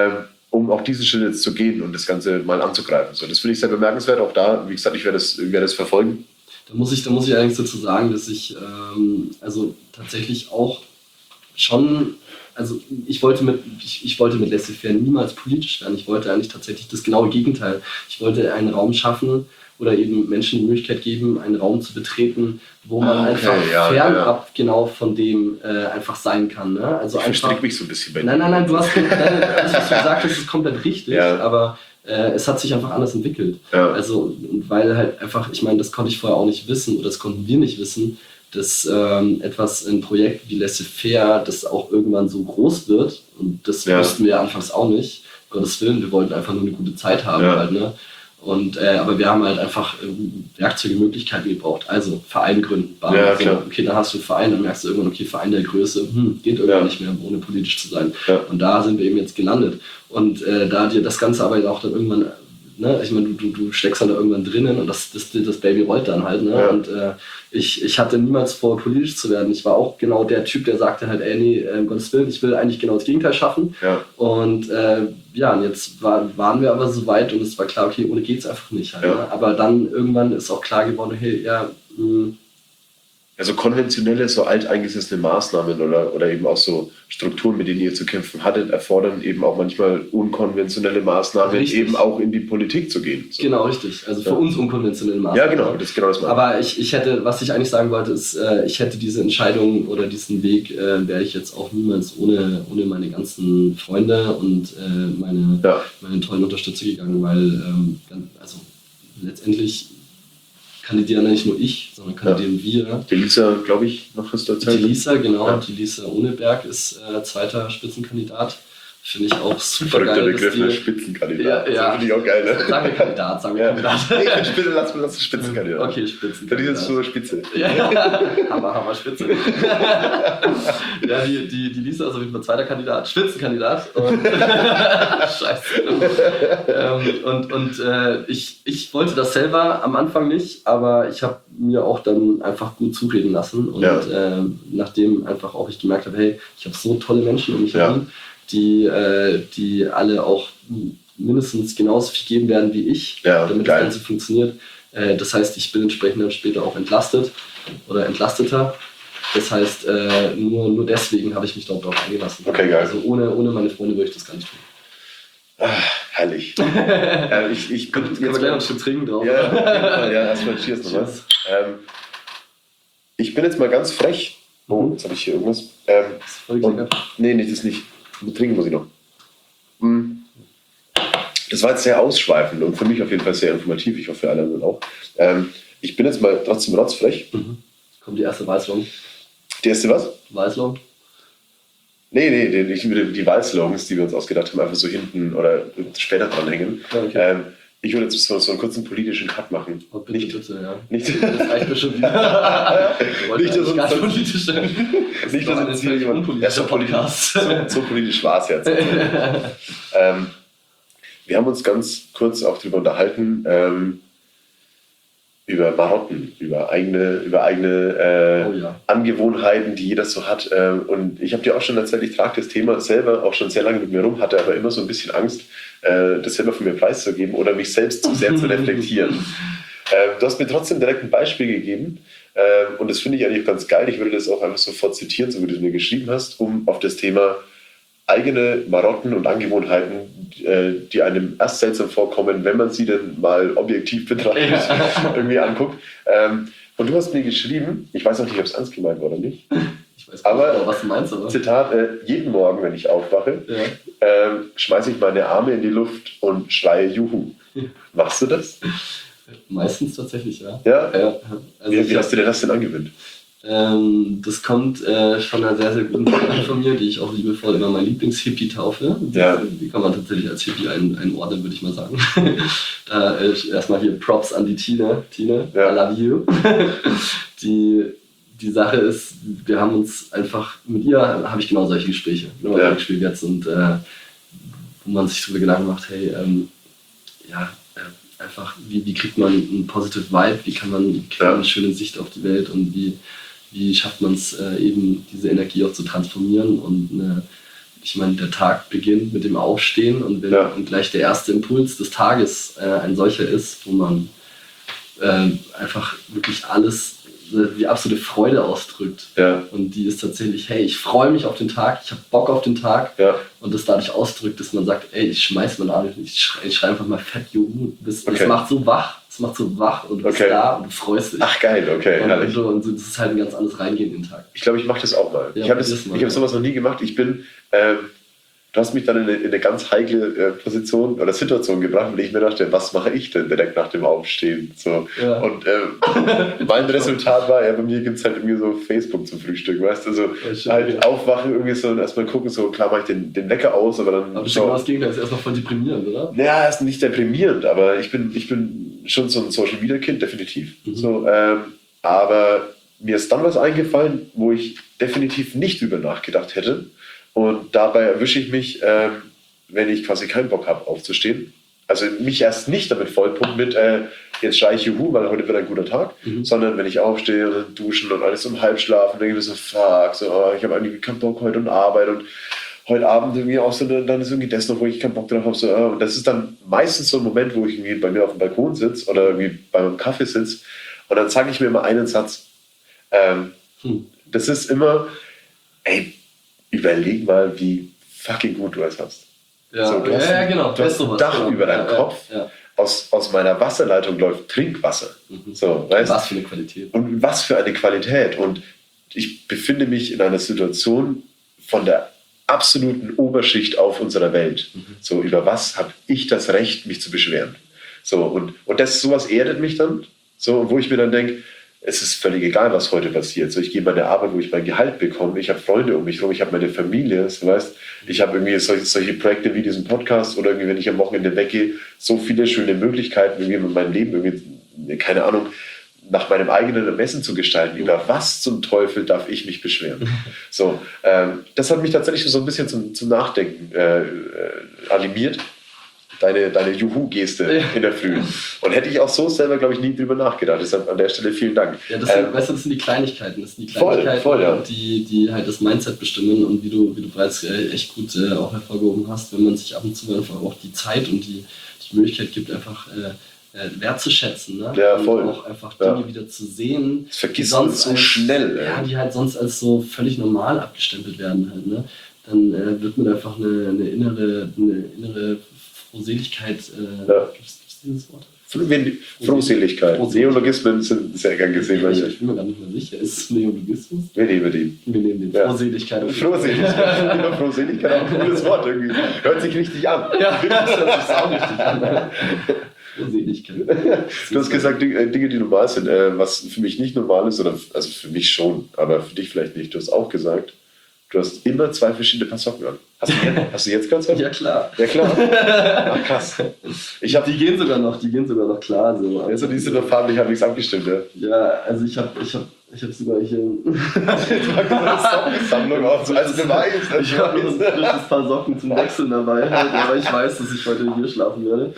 um auch diesen Schritt jetzt zu gehen und das Ganze mal anzugreifen. So, das finde ich sehr bemerkenswert. Auch da, wie gesagt, ich werde das verfolgen. Da muss ich allerdings dazu sagen, dass ich also tatsächlich auch schon, also ich wollte mit Laissez-faire niemals politisch werden. Ich wollte eigentlich tatsächlich das genaue Gegenteil. Ich wollte einen Raum schaffen oder eben Menschen die Möglichkeit geben, einen Raum zu betreten, wo man einfach fernab genau von dem einfach sein kann. Ne? Also ich verstricke mich so ein bisschen bei dir. Nein, du hast alles, was du gesagt hast, ist komplett richtig, aber es hat sich einfach anders entwickelt. Ja. Also, weil halt einfach, ich meine, das konnte ich vorher auch nicht wissen oder das konnten wir nicht wissen, dass ein Projekt wie Laissez-faire, das auch irgendwann so groß wird, und das wussten wir anfangs auch nicht, Gottes Willen, wir wollten einfach nur eine gute Zeit haben halt, ne? Aber wir haben halt einfach Werkzeuge, Möglichkeiten gebraucht. Also Verein gründen. Ja, klar. Okay, dann hast du einen Verein, dann merkst du irgendwann, okay, Verein der Größe, geht irgendwann nicht mehr, ohne politisch zu sein. Ja. Und da sind wir eben jetzt gelandet. Und da dir das Ganze aber auch dann irgendwann, ne, ich meine, du steckst dann da irgendwann drinnen und das Baby rollt dann halt. Ne? Ja. Und ich hatte niemals vor, politisch zu werden. Ich war auch genau der Typ, der sagte halt, um Gottes Willen, ich will eigentlich genau das Gegenteil schaffen. Ja. Und und jetzt waren wir aber so weit und es war klar, okay, ohne geht's einfach nicht halt. Ja. Ne? Aber dann irgendwann ist auch klar geworden, hey, Also konventionelle, so alteingesessene Maßnahmen oder eben auch so Strukturen, mit denen ihr zu kämpfen hattet, erfordern eben auch manchmal unkonventionelle Maßnahmen, Richtig. eben auch in die Politik zu gehen. So. Genau, richtig. Also für uns unkonventionelle Maßnahmen. Ja, genau, das ist genau das. Aber ich hätte, was ich eigentlich sagen wollte, ist, ich hätte diese Entscheidung oder diesen Weg, wäre ich jetzt auch niemals ohne meine ganzen Freunde und meine tollen Unterstützer gegangen, weil also letztendlich kandidieren nicht nur ich, sondern kandidieren wir. Die Lisa, glaube ich, noch hast du erzählt. Die Lisa, genau. Ja. Die Lisa Ohneberg ist zweiter Spitzenkandidat. Finde ich auch super Verrückter geil. Begriff, ne? Spitzenkandidat. Ja, Das finde ich auch geil, ne? Sagen wir Kandidat, Kandidat. Nee, ich finde lass uns Spitzenkandidat. Okay, Spitzenkandidat. Das ist so Spitze. Ja, Hammer, Spitze. Ja, die Lisa ist auf jeden Fall zweiter Kandidat, Spitzenkandidat. Und Scheiße. Ich wollte das selber am Anfang nicht, aber ich habe mir auch dann einfach gut zureden lassen. Und nachdem einfach auch ich gemerkt habe, hey, ich habe so tolle Menschen um mich herum, die alle auch mindestens genauso viel geben werden wie ich, damit das Ganze funktioniert. Das heißt, ich bin entsprechend dann später auch entlastet oder entlasteter. Das heißt, nur deswegen habe ich mich dort drauf eingelassen. Okay, geil. Also ohne meine Freunde würde ich das gar nicht tun. Herrlich. Ich bin Können wir gleich noch ein Stück trinken drauf. Ja, erstmal Cheers noch was. Ich bin jetzt mal ganz frech. Oh, jetzt habe ich hier irgendwas. Nee, das nicht. Trinken muss ich noch. Das war jetzt sehr ausschweifend und für mich auf jeden Fall sehr informativ. Ich hoffe, für alle anderen auch. Ich bin jetzt mal trotzdem rotzfrech. Kommt die erste Weißlong. Die erste was? Weißlong? Nee, die Wahlslogans, die wir uns ausgedacht haben, einfach so hinten oder später dranhängen. Okay. Ich würde jetzt so einen kurzen politischen Cut machen. Oh, bitte, ja. Nicht, Das reicht mir schon wieder. Nicht, dass uns gar das- politisch sein. nicht, dass jetzt hier jemand unpolitischer Podcast. so politisch war es jetzt. Wir haben uns ganz kurz auch darüber unterhalten, über Marotten, über eigene Angewohnheiten, die jeder so hat. Und ich habe dir auch schon erzählt, ich trage das Thema selber auch schon sehr lange mit mir rum, hatte aber immer so ein bisschen Angst, das selber von mir preiszugeben oder mich selbst zu sehr zu reflektieren. Du hast mir trotzdem direkt ein Beispiel gegeben und das finde ich eigentlich ganz geil. Ich würde das auch einfach sofort zitieren, so wie du es mir geschrieben hast, um auf das Thema eigene Marotten und Angewohnheiten, die einem erst seltsam vorkommen, wenn man sie dann mal objektiv betrachtet, irgendwie anguckt. Und du hast mir geschrieben, ich weiß auch nicht, ob es ernst gemeint war oder nicht, Ich weiß gar aber nicht, was du meinst, aber. Zitat, jeden Morgen, wenn ich aufwache, schmeiße ich meine Arme in die Luft und schreie Juhu. Machst du das? Meistens tatsächlich, ja. Ja? Also Wie hast du dir das denn angewöhnt? Das kommt von einer sehr, sehr guten Freundin von mir, die ich auch liebevoll immer mein Lieblingshippie taufe. Ja. Die kann man tatsächlich als Hippie einordnen, würde ich mal sagen. Da erstmal hier Props an die Tine. Tine, Ja. I love you. Die Sache ist, wir haben uns einfach, mit ihr habe ich genau solche Gespräche, jetzt und wo man sich darüber Gedanken macht, hey, einfach, wie kriegt man einen positive Vibe, wie kriegt man eine schöne Sicht auf die Welt und wie schafft man es eben, diese Energie auch zu transformieren und ich meine, der Tag beginnt mit dem Aufstehen und wenn und gleich der erste Impuls des Tages ein solcher ist, wo man einfach wirklich alles, die absolute Freude ausdrückt. Ja. Und die ist tatsächlich, hey, ich freue mich auf den Tag, ich habe Bock auf den Tag und das dadurch ausdrückt, dass man sagt, ey, ich schmeiß meine Arme, ich schreie einfach mal fett Juhu. Das macht so wach, und du bist da und du freust dich. Ach geil, okay. Und so, das ist halt ein ganz anderes Reingehen in den Tag. Ich glaube, ich mache das auch mal. Ja, ich habe sowas noch nie gemacht. Ich bin du hast mich dann in eine ganz heikle Position oder Situation gebracht, weil ich mir dachte, was mache ich denn direkt nach dem Aufstehen? So. Ja. Und mein Resultat war, bei mir gibt es halt irgendwie so Facebook zum Frühstück, weißt du, also halt aufwachen, irgendwie so und erstmal gucken, so klar mache ich den Wecker aus, aber dann... Aber das genau das Gegenteil, ist erstmal voll deprimierend, oder? Ja, er ist nicht deprimierend, aber ich bin schon so ein Social-Media-Kind, definitiv. So, aber mir ist dann was eingefallen, wo ich definitiv nicht drüber nachgedacht hätte. Und dabei erwische ich mich, wenn ich quasi keinen Bock habe, aufzustehen. Also mich erst nicht damit vollpumpen mit, jetzt schreie ich Juhu, weil heute wird ein guter Tag, sondern wenn ich aufstehe und dann duschen und alles um halb schlafen, denke ich mir so, fuck, so, ich habe eigentlich keinen Bock heute und Arbeit und heute Abend irgendwie auch so, dann ist irgendwie das noch, wo ich keinen Bock drauf habe. So, und das ist dann meistens so ein Moment, wo ich irgendwie bei mir auf dem Balkon sitze oder irgendwie bei meinem Kaffee sitze und dann sage ich mir immer einen Satz. Das ist immer, ey, überleg mal, wie fucking gut du es hast. Ja, so, du hast genau. Du hast ein Dach über deinem Kopf. Ja. Aus meiner Wasserleitung läuft Trinkwasser. So, weißt? Was für eine Qualität. Und was für eine Qualität. Und ich befinde mich in einer Situation von der absoluten Oberschicht auf unserer Welt. So, über was habe ich das Recht, mich zu beschweren? So, und sowas erdet mich dann. So, wo ich mir dann denke, es ist völlig egal, was heute passiert. So, ich gehe bei der Arbeit, wo ich mein Gehalt bekomme. Ich habe Freunde um mich herum, ich habe meine Familie. So, weißt, ich habe irgendwie solche Projekte wie diesen Podcast oder irgendwie, wenn ich am Wochenende weggehe, so viele schöne Möglichkeiten, irgendwie mit meinem Leben, irgendwie, keine Ahnung, nach meinem eigenen Ermessen zu gestalten. Über was zum Teufel darf ich mich beschweren? So, das hat mich tatsächlich so ein bisschen zum Nachdenken animiert. Deine Juhu-Geste in der Früh. Und hätte ich auch so selber, glaube ich, nie drüber nachgedacht. Deshalb an der Stelle vielen Dank. Ja, das sind die Kleinigkeiten. Das sind die Kleinigkeiten, voll, ja. die halt das Mindset bestimmen und wie du bereits echt gut auch hervorgehoben hast, wenn man sich ab und zu einfach auch die Zeit und die Möglichkeit gibt, einfach wertzuschätzen. Ne? Ja, voll. Und auch einfach Dinge wieder zu sehen. Das vergisst man so schnell. Ja, die halt sonst als so völlig normal abgestempelt werden halt. Ne? Dann wird man einfach eine innere Frohseligkeit, gibt es dieses Wort? Frohseligkeit. Neologismen sind sehr gern gesehen. Ich bin mir gar nicht mehr sicher. Ist es Neologismus? Wir nehmen den. Wir nehmen den. Ja. Frohseligkeit. Frohseligkeit. Frohseligkeit, auch ein cooles Wort irgendwie. Hört sich richtig an. Ja, das hört sich auch richtig an. Frohseligkeit. Du hast gesagt, Dinge, die normal sind. Was für mich nicht normal ist, oder also für mich schon, aber für dich vielleicht nicht. Du hast auch gesagt, du hast immer 2 verschiedene Paar Socken an. Hast du jetzt ganz was? Ja, klar. Ja, klar. Ach, krass. Die gehen sogar noch klar. So. Also die sind doch farblich halbwegs abgestimmt, ja? Ja, also ich hab sogar hier... Sammlung auch so als Beweis. Ich habe jetzt ein paar Socken zum Wechseln dabei, halt, aber ich weiß, dass ich heute hier schlafen werde.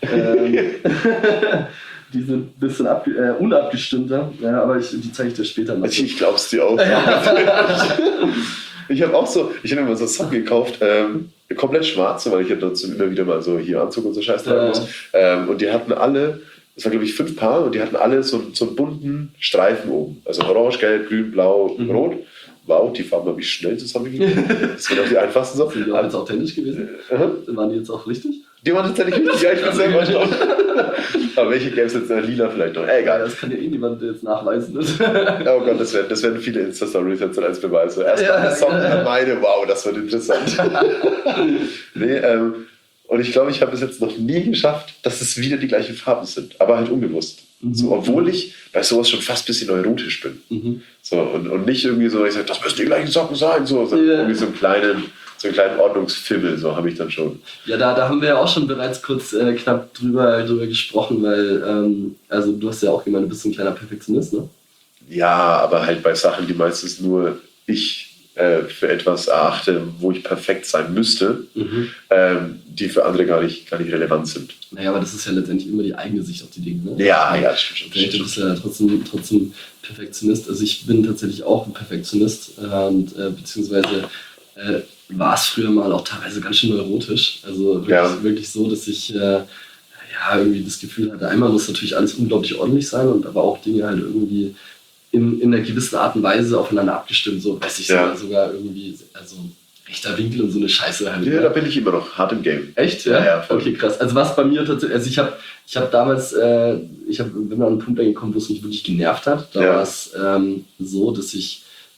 Die sind ein bisschen unabgestimmter, ja, aber die zeige ich dir später noch. Ich glaub's dir auch. Ich habe mir mal so Socken gekauft, komplett schwarz, weil ich ja trotzdem immer wieder mal so hier Anzug und so Scheiß tragen muss. Und die hatten alle, es waren glaube ich 5 Paar, und die hatten alle so einen bunten Streifen oben. Also orange, gelb, grün, blau, rot. Wow, die Farben habe ich schnell zusammengegeben. Das waren auch die einfachsten Socken. Sind die auch jetzt authentisch gewesen? Waren die jetzt auch richtig? Die waren tatsächlich richtig, ja, ich bin selber stolz. Aber welche gäbe es jetzt? Lila vielleicht noch? Egal. Ja, das kann ja niemand jetzt nachweisen. Oh Gott, das werden viele Insta-Stories jetzt als Beweis. Erstmal eine Socken, dann meine, wow, das wird interessant. Nee, und ich glaube, ich habe es jetzt noch nie geschafft, dass es wieder die gleichen Farben sind, aber halt unbewusst. So, obwohl ich bei sowas schon fast ein bisschen neurotisch bin. So, und nicht irgendwie so, ich sage, das müssen die gleichen Socken sein, sondern irgendwie so einen kleinen Ordnungsfimmel, so habe ich dann schon. Ja, da haben wir ja auch schon bereits kurz knapp drüber gesprochen, weil also du hast ja auch gemeint, du bist ein kleiner Perfektionist, ne? Ja, aber halt bei Sachen, die meistens nur ich für etwas erachte, wo ich perfekt sein müsste, die für andere gar nicht relevant sind. Naja, aber das ist ja letztendlich immer die eigene Sicht auf die Dinge, ne? Ja, das stimmt schon. Du bist ja trotzdem Perfektionist. Also ich bin tatsächlich auch ein Perfektionist und beziehungsweise war es früher mal auch teilweise ganz schön neurotisch. Also wirklich so, dass ich irgendwie das Gefühl hatte, einmal muss natürlich alles unglaublich ordentlich sein und aber auch Dinge halt irgendwie in einer gewissen Art und Weise aufeinander abgestimmt, so weiß ich sogar irgendwie, also rechter Winkel und so eine Scheiße halt. Ja, da bin ich immer noch hart im Game. Echt? Ja, okay, krass. Also was bei mir tatsächlich, also ich habe damals, bin an einen Punkt angekommen, wo es mich wirklich genervt hat. Da war es so, dass ich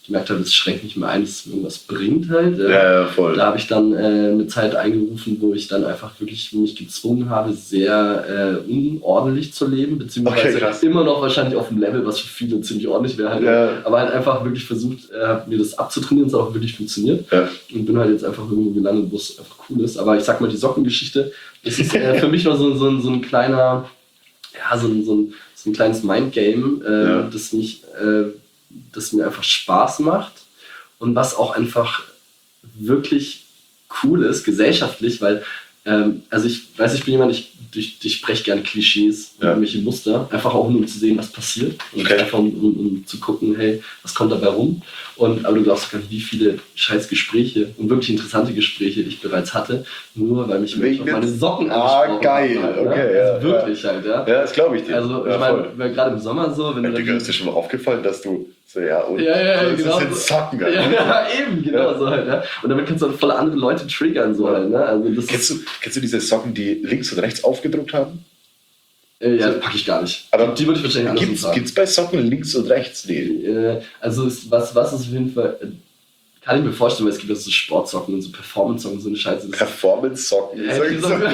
gemerkt habe, das schränkt mich mehr ein, dass es mir irgendwas bringt halt. Ja, voll. Da habe ich dann eine Zeit eingerufen, wo ich dann einfach wirklich mich gezwungen habe, sehr unordentlich zu leben, beziehungsweise immer noch wahrscheinlich auf einem Level, was für viele ziemlich ordentlich wäre halt. Ja. Aber halt einfach wirklich versucht, mir das abzutrainieren, es hat auch wirklich funktioniert. Ja. Und bin halt jetzt einfach irgendwo gelandet, wo es einfach cool ist. Aber ich sag mal, die Sockengeschichte, das ist für mich noch so ein kleiner, ja, so ein kleines Mindgame, das mir einfach Spaß macht und was auch einfach wirklich cool ist, gesellschaftlich, weil, also ich bin jemand, ich spreche gerne Klischees und irgendwelche Muster, einfach auch nur um zu sehen, was passiert und einfach um zu gucken, hey, was kommt dabei rum. Aber du glaubst gar nicht, wie viele scheiß Gespräche und wirklich interessante Gespräche ich bereits hatte, nur weil mich Menschen auf meine Socken angesprochen geil, haben. okay. Also wirklich halt, ja. Ja, das glaube ich dir. Also ich meine, gerade im Sommer so, wenn du ist dir schon mal aufgefallen, dass du so, das genau, sind Socken. Ja, eben, genau so halt, ja. Und damit kannst du dann voll andere Leute triggern, so halt, ne? Also das kennst du diese Socken, die links und rechts aufgedruckt haben? Ja, das packe ich gar nicht. Aber die würde ich wahrscheinlich anders sagen. Gibt es bei Socken links und rechts? Nee. Also was ist auf jeden Fall, kann ich mir vorstellen, weil es gibt ja so Sportsocken und so Performance-Socken, so eine Scheiße. Performance-Socken? Das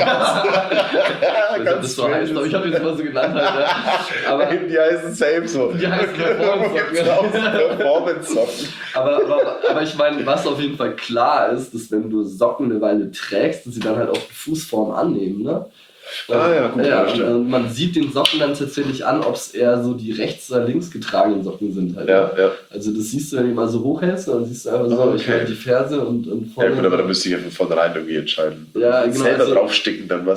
so heißt, aber ich habe jetzt mal so genannt halt. Ja. Aber die heißen same so. Die heißen Performance-Socken. aber ich meine, was auf jeden Fall klar ist, dass wenn du Socken eine Weile trägst, dass sie dann halt auch die Fußform annehmen, ne? Und man sieht den Socken dann tatsächlich an, ob es eher so die rechts oder links getragenen Socken sind halt. Ja. Also das siehst du, wenn du mal so hochhältst, dann siehst du einfach so, ich halt die Ferse und vorne. Ja gut, aber da müsste ich ja von vornherein irgendwie entscheiden. Ja, genau. Selber draufsticken dann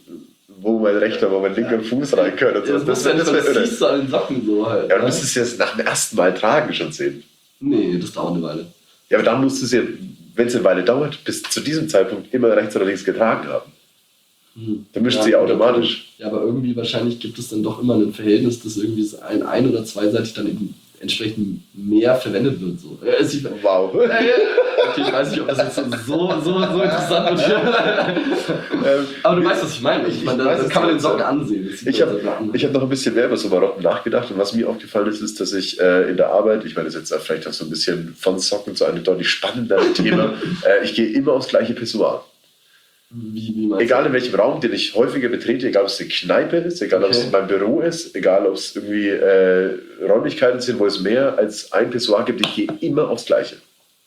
wo mein rechter, wo mein linker Fuß rein kann. Und so. Das siehst du an den Socken so halt. Ja, du müsstest es jetzt nach dem ersten Mal tragen schon sehen. Nee, das dauert eine Weile. Ja, aber dann musst du es ja, wenn es eine Weile dauert, bis zu diesem Zeitpunkt immer rechts oder links getragen haben. Dann mischt sie automatisch. Ja, aber irgendwie wahrscheinlich gibt es dann doch immer ein Verhältnis, dass irgendwie ein- oder zweiseitig dann eben entsprechend mehr verwendet wird. So. Wow. Okay, ich weiß nicht, ob das jetzt so interessant wird. Aber du weißt, was ich meine. Ich meine, das kann man den Socken ansehen. Ich habe noch ein bisschen mehr über so Marotten nachgedacht und was mir aufgefallen ist, dass ich in der Arbeit, ich meine, das ist jetzt vielleicht auch so ein bisschen von Socken zu einem deutlich spannenderen Thema, ich gehe immer aufs gleiche Pissoir. Wie egal in welchem Raum, den ich häufiger betrete, egal ob es eine Kneipe ist, egal ob es mein Büro ist, egal ob es irgendwie Räumlichkeiten sind, wo es mehr als ein Pissoir gibt, ich gehe immer aufs Gleiche.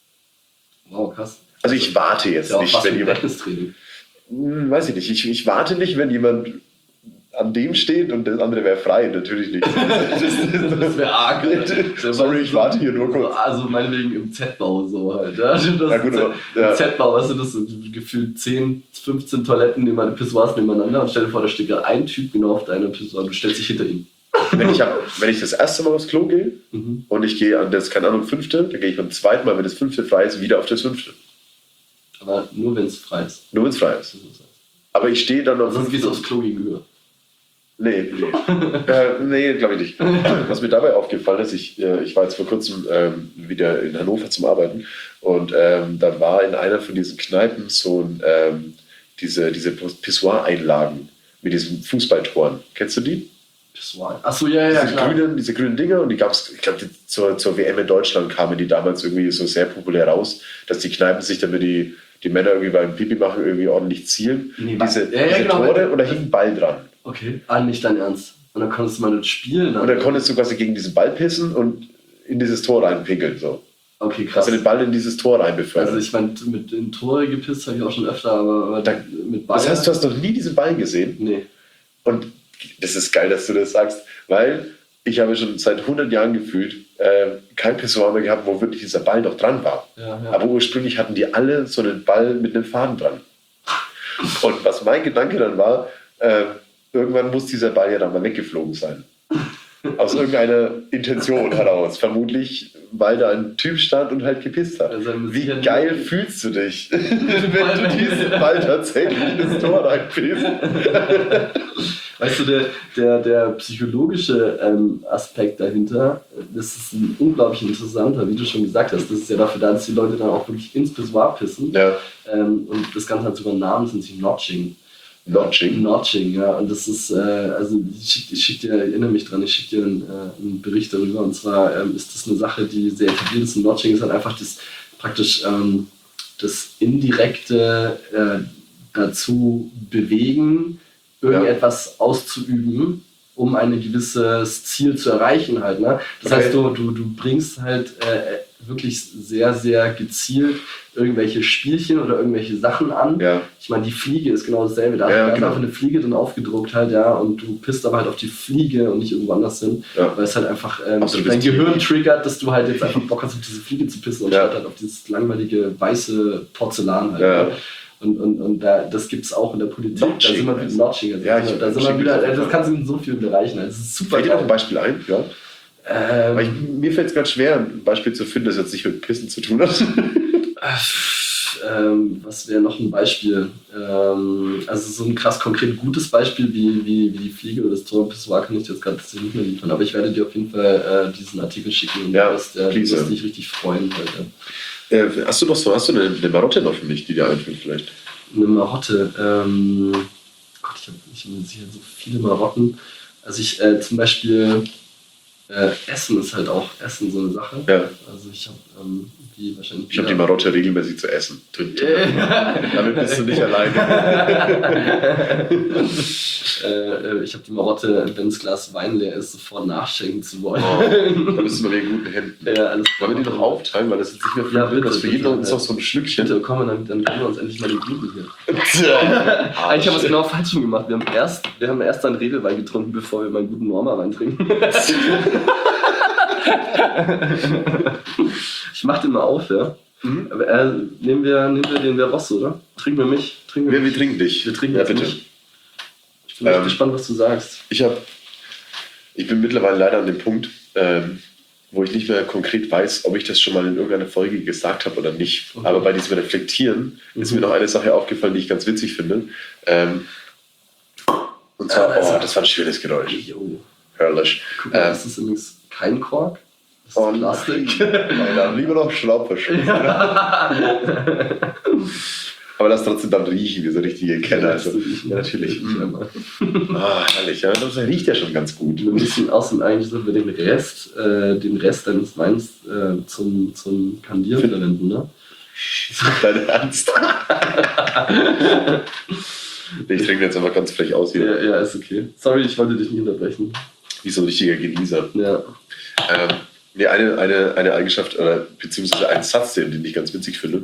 Wow, krass. Also ich warte jetzt nicht, wenn jemand... Weiß ich nicht, ich warte nicht, wenn jemand an dem steht und das andere wäre frei, natürlich nicht. Das wäre arg. Sorry, ich warte hier nur kurz. Also meinetwegen im Z-Bau so halt. Ja? Im Z-Bau, weißt du, das sind gefühlt 10, 15 Toiletten, Pissoirs nebeneinander und stell dir vor, da steht gerade ein Typ genau auf deiner Pissoir und du stellst dich hinter ihm. Wenn ich das erste Mal aufs Klo gehe und ich gehe an das, keine Ahnung, 5., dann gehe ich beim zweiten Mal, wenn das 5. frei ist, wieder auf das 5. Aber nur wenn es frei ist. Nur wenn es frei ist. Aber ich stehe dann auf... Sonst gehst du aufs Klo gegenüber. Nee, glaube ich nicht. Was mir dabei aufgefallen ist, ich war jetzt vor kurzem wieder in Hannover zum Arbeiten und da war in einer von diesen Kneipen so diese Pissoir-Einlagen mit diesen Fußballtoren. Kennst du die? Pissoir? Achso, ja, klar. Diese grünen Dinger und die gab es, ich glaube, zur WM in Deutschland kamen die damals irgendwie so sehr populär raus, dass die Kneipen sich damit die Männer irgendwie beim Pipi machen irgendwie ordentlich zielen. Diese Tore und da hing ein Ball dran. Okay. Nicht dein Ernst. Und dann konntest du mal spielen. Und dann konntest du quasi gegen diesen Ball pissen und in dieses Tor reinpinkeln. So. Okay, krass. Also den Ball in dieses Tor reinbefördern. Also ich meine, mit in Tore gepisst habe ich auch schon öfter, aber mit Ball... Das heißt, du hast noch nie diesen Ball gesehen? Nee. Und das ist geil, dass du das sagst, weil ich habe schon seit 100 Jahren gefühlt kein Pissoir mehr gehabt, wo wirklich dieser Ball noch dran war. Ja. Aber ursprünglich hatten die alle so einen Ball mit einem Faden dran. Und was mein Gedanke dann war, irgendwann muss dieser Ball ja dann mal weggeflogen sein. Aus irgendeiner Intention heraus. Vermutlich, weil da ein Typ stand und halt gepisst hat. Also wie geil fühlst du dich, wenn du diesen Ball tatsächlich ins Tor reinpisst? Weißt du, der psychologische Aspekt dahinter, das ist ein unglaublich interessanter, wie du schon gesagt hast. Das ist ja dafür da, dass die Leute dann auch wirklich ins Pissoir pissen. Ja. Und das Ganze hat sogar einen Namen, das nennt sich Notching. Notching, ja. Und das ist, also ich schick dir, erinnere mich dran, ich schicke dir einen Bericht darüber. Und zwar ist das eine Sache, die sehr etabliert ist. Und Notching ist halt einfach das indirekte dazu bewegen, irgendetwas auszuüben, um ein gewisses Ziel zu erreichen halt. Ne? Das heißt, du bringst halt wirklich sehr, sehr gezielt irgendwelche Spielchen oder irgendwelche Sachen an. Ja. Ich meine, die Fliege ist genau dasselbe. Da ist einfach eine Fliege drin aufgedruckt halt, ja, und du pisst aber halt auf die Fliege und nicht irgendwo anders hin, weil es halt einfach dein Gehirn triggert, dass du halt jetzt einfach Bock hast, auf diese Fliege zu pissen und statt halt auf dieses langweilige weiße Porzellan halt. Ja. Und das gibt es auch in der Politik. Notching, da sind wir wieder Notching. Also da sind wir wieder, das kannst du in so vielen Bereichen. Das ist super. Fällt dir auch ein Beispiel ein? Ja. Mir fällt es gerade schwer, ein Beispiel zu finden, das jetzt nicht mit Pissen zu tun hat. Was wäre noch ein Beispiel? Also so ein krass konkret gutes Beispiel wie die Fliege oder das Tor-Pissoir kann ich jetzt gerade nicht mehr liefern, aber ich werde dir auf jeden Fall diesen Artikel schicken und du wirst dich richtig freuen heute. Hast du eine Marotte noch für mich, die dir einfällt vielleicht? Eine Marotte? Gott, ich habe sicher so viele Marotten. Also ich zum Beispiel Essen ist halt auch so eine Sache. Ja. Also ich habe Ich habe die Marotte regelmäßig zu essen. Damit bist du nicht alleine. Ich habe die Marotte, wenn das Glas Wein leer ist, sofort nachschenken zu wollen. Da bist du mal in guten Händen. Ja, wollen wir die noch aufteilen, weil das ist nicht mehr viel. Das für jeden uns noch so ein Schlückchen. Bitte, komm, dann können wir uns endlich mal den guten hier. Eigentlich haben wir es genau falsch gemacht. Wir haben erst einen Redelwein getrunken, bevor wir mal einen guten Norma-Wein trinken. Ich mach den mal auf, ja. Aber, nehmen wir den Verrosso, oder? Trinken wir mich? Wir trinken dich. Wir trinken bitte. Mich. Ich bin echt gespannt, was du sagst. Ich bin mittlerweile leider an dem Punkt, wo ich nicht mehr konkret weiß, ob ich das schon mal in irgendeiner Folge gesagt habe oder nicht. Okay. Aber bei diesem Reflektieren ist mir noch eine Sache aufgefallen, die ich ganz witzig finde. Und zwar, das war ein schönes Geräusch. Herrlich. Guck mal, das ist übrigens kein Kork. Das ist Plastik. Nein, lieber noch Schlaufisch. Aber lass trotzdem dann riechen, wie so richtige Kenner. Also, ja, natürlich. Herrlich, ja. Das riecht ja schon ganz gut. Wir müssen außerdem eigentlich so den Rest deines Weins zum Kandieren verwenden, ne? Dein Ernst? Ich trinke jetzt einfach ganz frech aus hier. Ja, ist okay. Sorry, ich wollte dich nicht unterbrechen. Wie so ein richtiger Genießer. Ja. Eine Eigenschaft, beziehungsweise einen Satz, den ich ganz witzig finde.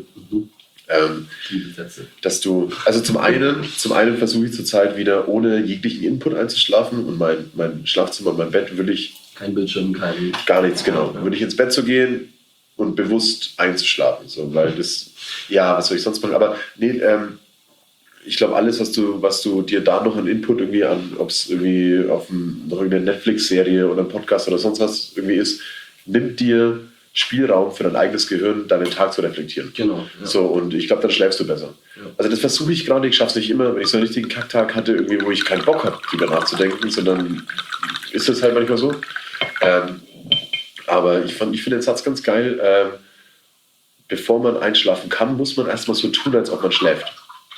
Dass du, also zum einen versuche ich zurzeit wieder ohne jeglichen Input einzuschlafen und mein Schlafzimmer und mein Bett will ich... Kein Bildschirm, gar nichts, genau. Ja. Würde ich ins Bett zu gehen und bewusst einzuschlafen. So, weil das, was soll ich sonst machen? Aber nee, ich glaube, alles, was du dir da noch an Input irgendwie ob es irgendwie noch irgendeine Netflix-Serie oder ein Podcast oder sonst was irgendwie ist, nimmt dir Spielraum für dein eigenes Gehirn, deinen Tag zu reflektieren. Genau. Ja. So, und ich glaube, dann schläfst du besser. Ja. Also das versuche ich gerade, ich schaffe es nicht immer, wenn ich so einen richtigen Kacktag hatte, irgendwie, wo ich keinen Bock habe, drüber nachzudenken, sondern ist das halt manchmal so. Aber ich finde den Satz ganz geil. Bevor man einschlafen kann, muss man erstmal so tun, als ob man schläft.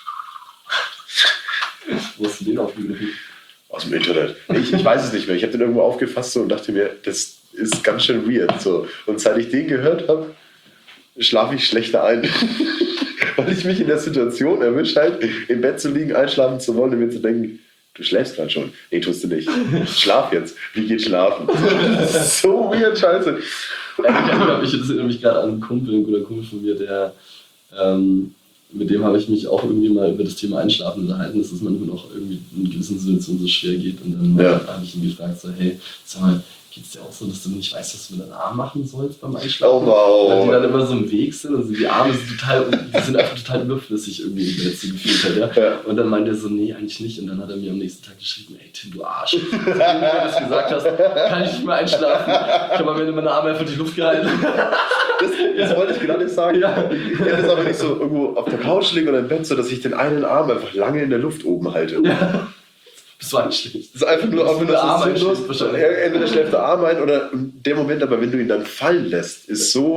Wo hast du den aufgegriffen? Aus dem Internet. Ich weiß es nicht mehr. Ich habe den irgendwo aufgefasst und dachte mir, das ist ganz schön weird. So. Und seit ich den gehört habe, schlafe ich schlechter ein. Weil ich mich in der Situation erwische, halt im Bett zu liegen, einschlafen zu wollen und mir zu denken, du schläfst gerade schon. Nee, tust du nicht. Schlaf jetzt. Wie geht schlafen? Das ist so weird, scheiße. Ich erinnere mich gerade an einen Kumpel, ein guter Kumpel von mir, der mit dem habe ich mich auch irgendwie mal über das Thema Einschlafen unterhalten, dass es manchmal noch irgendwie in gewissen Situationen so schwer geht. Und dann habe ich ihn gefragt, so, hey, sag mal, geht es dir auch so, dass du nicht weißt, was du mit deinen Armen machen sollst beim Einschlafen? Oh, wow. Weil die dann immer so im Weg sind, also die Arme sind einfach total überflüssig irgendwie im letzten Gefühl. Ja. Und dann meinte er so, nee, eigentlich nicht. Und dann hat er mir am nächsten Tag geschrieben, ey Tim, du Arsch. Wenn du das gesagt hast, kann ich nicht mehr einschlafen. Ich habe am Ende meine Arme einfach die Luft gehalten. Das wollte ich gerade sagen. Ja. Ich hätte es aber nicht so irgendwo auf der Couch liegen oder im Bett, so dass ich den einen Arm einfach lange in der Luft oben halte. Ja. Das war nicht schlecht. Das ist einfach nur der Arm sinnlos. Entweder schläft der Arm ein oder in dem Moment, aber wenn du ihn dann fallen lässt, ist so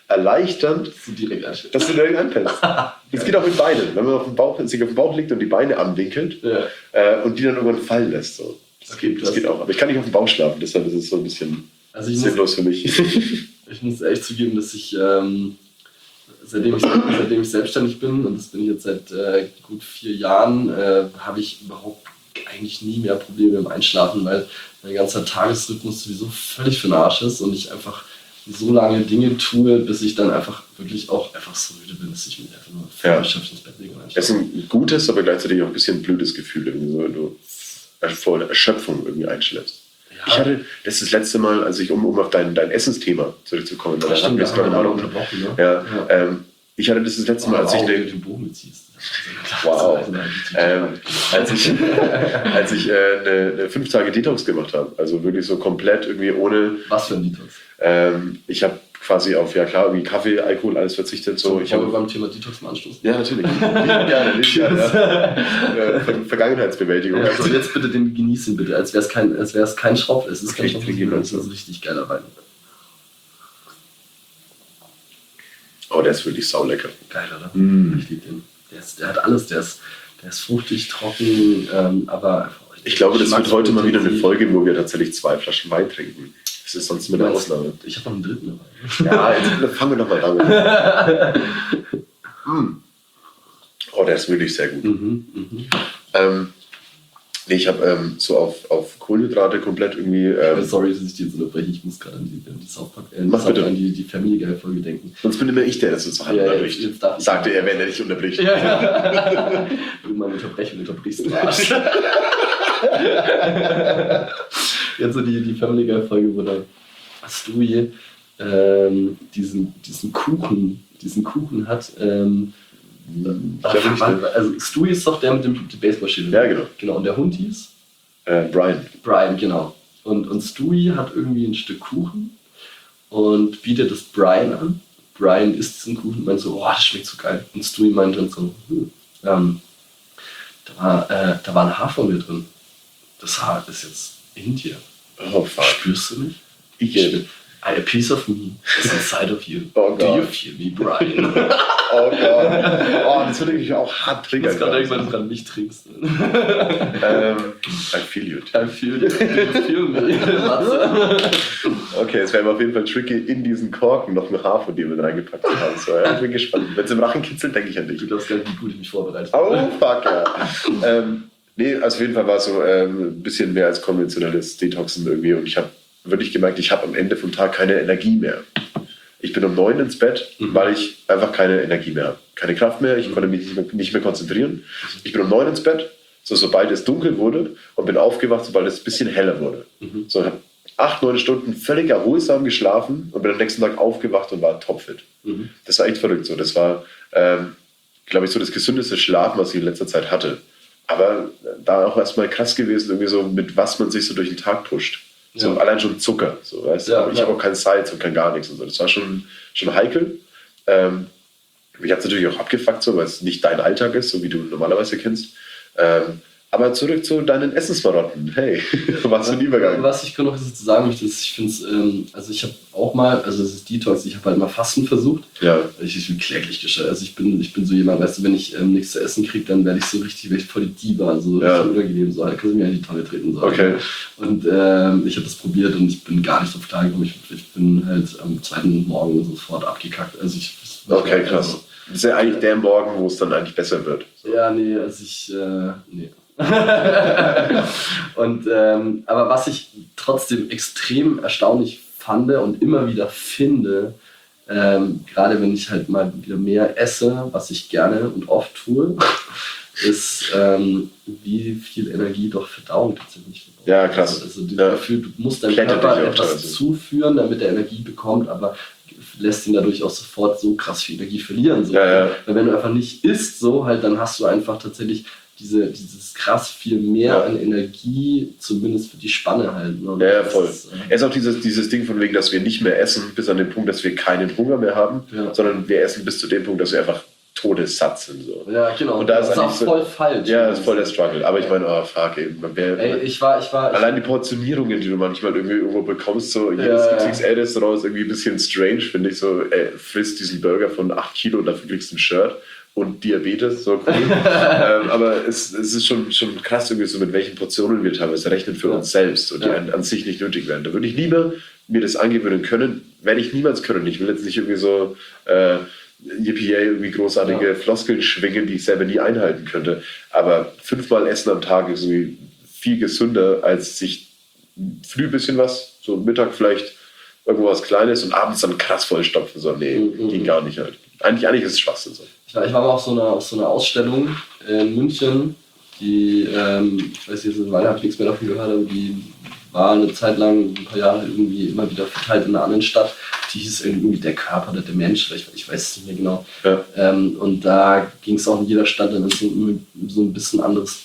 erleichternd, So direkt einstellen. dass du direkt einpennst. Das geht auch mit Beinen. Wenn man sich auf den Bauch legt und die Beine anwinkelt und die dann irgendwann fallen lässt. So. Das geht auch. Aber ich kann nicht auf dem Bauch schlafen, deshalb ist es so ein bisschen sinnlos für mich. Ich muss echt zugeben, dass ich, seitdem ich selbstständig bin, und das bin ich jetzt seit gut 4 Jahren, habe ich überhaupt eigentlich nie mehr Probleme im Einschlafen, weil mein ganzer Tagesrhythmus sowieso völlig für den Arsch ist und ich einfach so lange Dinge tue, bis ich dann einfach wirklich auch einfach so müde bin, dass ich mich einfach nur erschöpft ins Bett lege und einschlafe. Es ist ein gutes, aber gleichzeitig auch ein bisschen ein blödes Gefühl, irgendwie so, wenn du vor der Erschöpfung irgendwie einschläfst. Ja. Ich hatte das letzte Mal, als ich, um auf dein Essensthema zurückzukommen, Das stimmt, das haben wir gerade unterbrochen. Ne? Ich hatte das letzte Mal, als ich den Bogen beziehst. Wow. Als ich eine 5 Tage Detox gemacht habe, also wirklich so komplett irgendwie ohne. Was für ein Detox? Ich habe quasi auf, irgendwie Kaffee, Alkohol, alles verzichtet. So. Ich habe beim Thema Detox mal anstoßen. Ja, natürlich. Gerne. Vergangenheitsbewältigung. Ja, also jetzt bitte den genießen, bitte, als wäre es kein Schraub. Es ist kein Schraub. Das ist richtig geiler Wein. Oh, der ist wirklich saulecker. Geil, oder? Ich liebe den. Der hat alles. Der ist fruchtig, trocken, aber ich glaube, das wird heute mal wieder eine Folge, wo wir tatsächlich 2 Flaschen Wein trinken. Das ist sonst mit der Ausnahme. Ich habe noch einen dritten dabei. Ja, jetzt fangen wir doch mal damit an. Oh, der ist wirklich sehr gut. Ich habe so auf Kohlenhydrate komplett irgendwie. Sorry, dass ich die jetzt unterbreche. Ich muss gerade an die South Park, an die Family Guy Folge denken. Sonst bin immer ich, der das sozusagen unterbricht. Sagte er, wenn er nicht unterbricht. Ja. Irgendwann unterbrichst du Arsch. Jetzt so die Family Guy Folge, wo da Stewie diesen Kuchen hat. Also Stewie ist doch der mit dem Baseballschädel. Ja, genau. Genau, und der Hund hieß? Brian, genau. Und Stewie hat irgendwie ein Stück Kuchen und bietet es Brian an. Brian isst diesen Kuchen und meint so, oh, das schmeckt so geil. Und Stewie meint dann so, da war ein Haar von mir drin. Das Haar ist jetzt in dir. Oh, fuck. Spürst du mich? A piece of me is inside of you. Oh, do you feel me, Brian? Oh Gott. Oh, das würde mich auch hart triggern. Das kann irgendwann, wenn du gerade mich trinkst. I feel you. I feel you. You feel me. Okay, es wäre auf jeden Fall tricky, in diesen Korken noch ein Haar von dir mit reingepackt zu haben. So, ich bin gespannt. Wenn es im Rachen kitzelt, denke ich an dich. Du glaubst gar nicht, wie gut ich mich vorbereitet habe. Oh, fuck, ja. Nee, also auf jeden Fall war es so ein bisschen mehr als konventionelles Detoxen irgendwie und ich habe wirklich gemerkt, ich habe am Ende vom Tag keine Energie mehr. Ich bin um 9 ins Bett, weil ich einfach keine Energie mehr habe. Keine Kraft mehr, ich konnte mich nicht mehr konzentrieren. Ich bin um 9 ins Bett, sobald es dunkel wurde und bin aufgewacht, sobald es ein bisschen heller wurde. So, ich habe 8, 9 Stunden völlig erholsam geschlafen und bin am nächsten Tag aufgewacht und war topfit. Das war echt verrückt so. Das war, glaube ich, so das gesündeste Schlafen, was ich in letzter Zeit hatte. Aber da auch erstmal krass gewesen, irgendwie so, mit was man sich so durch den Tag pusht. So, allein schon Zucker, so, weißt du? Ja, ich habe auch kein Salz und kein gar nichts und so. Das war schon heikel. Mich hat es natürlich auch abgefuckt, so, weil es nicht dein Alltag ist, so wie du normalerweise kennst. Aber zurück zu deinen Essensmarotten. Hey, was für ein Übergang. Was ich noch dazu sagen möchte, ist, ich finde es, also ich habe auch mal, also das ist Detox, ich habe halt mal Fasten versucht. Ja. Ich bin kläglich gestellt. Also ich bin so jemand, weißt du, wenn ich nichts zu essen kriege, dann werde ich so richtig voll die Diva, so richtig unangenehm, so, da kannst du mir in die Tonne treten. So. Okay. Und ich habe das probiert und ich bin gar nicht drauf klargekommen. Ich bin halt am 2. Morgen sofort abgekackt. Also okay, krass. Also, das ist ja eigentlich der Morgen, wo es dann eigentlich besser wird. So. Ja, nee, also nee. Und aber was ich trotzdem extrem erstaunlich fand und immer wieder finde, gerade wenn ich halt mal wieder mehr esse, was ich gerne und oft tue, ist, wie viel Energie doch Verdauung tatsächlich verbraucht. Ja, krass. Also das Gefühl, du musst deinem Körper etwas zuführen, damit er Energie bekommt, aber lässt ihn dadurch auch sofort so krass viel Energie verlieren. So. Ja. Weil wenn du einfach nicht isst, so, halt, dann hast du einfach tatsächlich dieses krass viel mehr an Energie, zumindest für die Spanne halt. Ne? Ja, voll. Es ist auch dieses Ding von wegen, dass wir nicht mehr essen, bis an den Punkt, dass wir keinen Hunger mehr haben, sondern wir essen bis zu dem Punkt, dass wir einfach todessatt sind. So. Ja, genau. Und da das ist auch voll falsch. Ja, das ist voll der Struggle. Aber ich meine, fuck, ey. Allein die Portionierungen, die du manchmal irgendwie irgendwo bekommst, so jedes XXL-Restaurant ist irgendwie ein bisschen strange, finde ich. So, frisst diesen Burger von 8 Kilo und dafür kriegst du ein Shirt und Diabetes, so cool. Aber es ist schon krass, irgendwie so, mit welchen Portionen wir teilweise rechnen für uns selbst und die an sich nicht nötig werden. Da würde ich lieber mir das angewöhnen können, werde ich niemals können. Ich will jetzt nicht irgendwie so EPA irgendwie großartige Floskeln schwingen, die ich selber nie einhalten könnte. Aber 5-mal Essen am Tag ist irgendwie viel gesünder, als sich früh ein bisschen was, so Mittag vielleicht irgendwas Kleines und abends dann krass vollstopfen. So, nee, ging gar nicht halt. Eigentlich ist es Schwachsinn so. Ich war mal auf so einer Ausstellung in München, die, ich weiß nicht, weil habe ich nichts mehr davon gehört, aber die war eine Zeit lang, ein paar Jahre irgendwie immer wieder verteilt in einer anderen Stadt. Die hieß irgendwie der Körper oder der Mensch, ich weiß es nicht mehr genau. Ja. Und da ging es auch in jeder Stadt dann in so ein bisschen anderes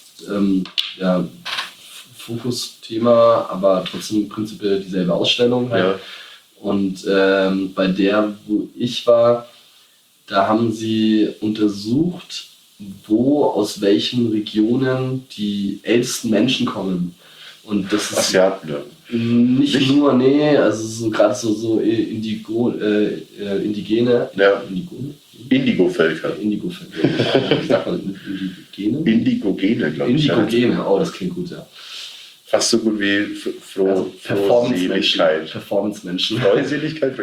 Fokusthema, aber trotzdem prinzipiell dieselbe Ausstellung. Halt. Ja. Und bei der, wo ich war, da haben sie untersucht, aus welchen Regionen die ältesten Menschen kommen. Und das ist Asiaten, ja. Nicht nur, nee, also so gerade so indigene. Ja. Indigo-Völker. Wie sagt man Indigene? Indigogene, glaube ich. Indigogene, oh, das klingt gut, ja. Fast so gut wie Performance-Seligkeit. Performance-Menschen. Freuseligkeit.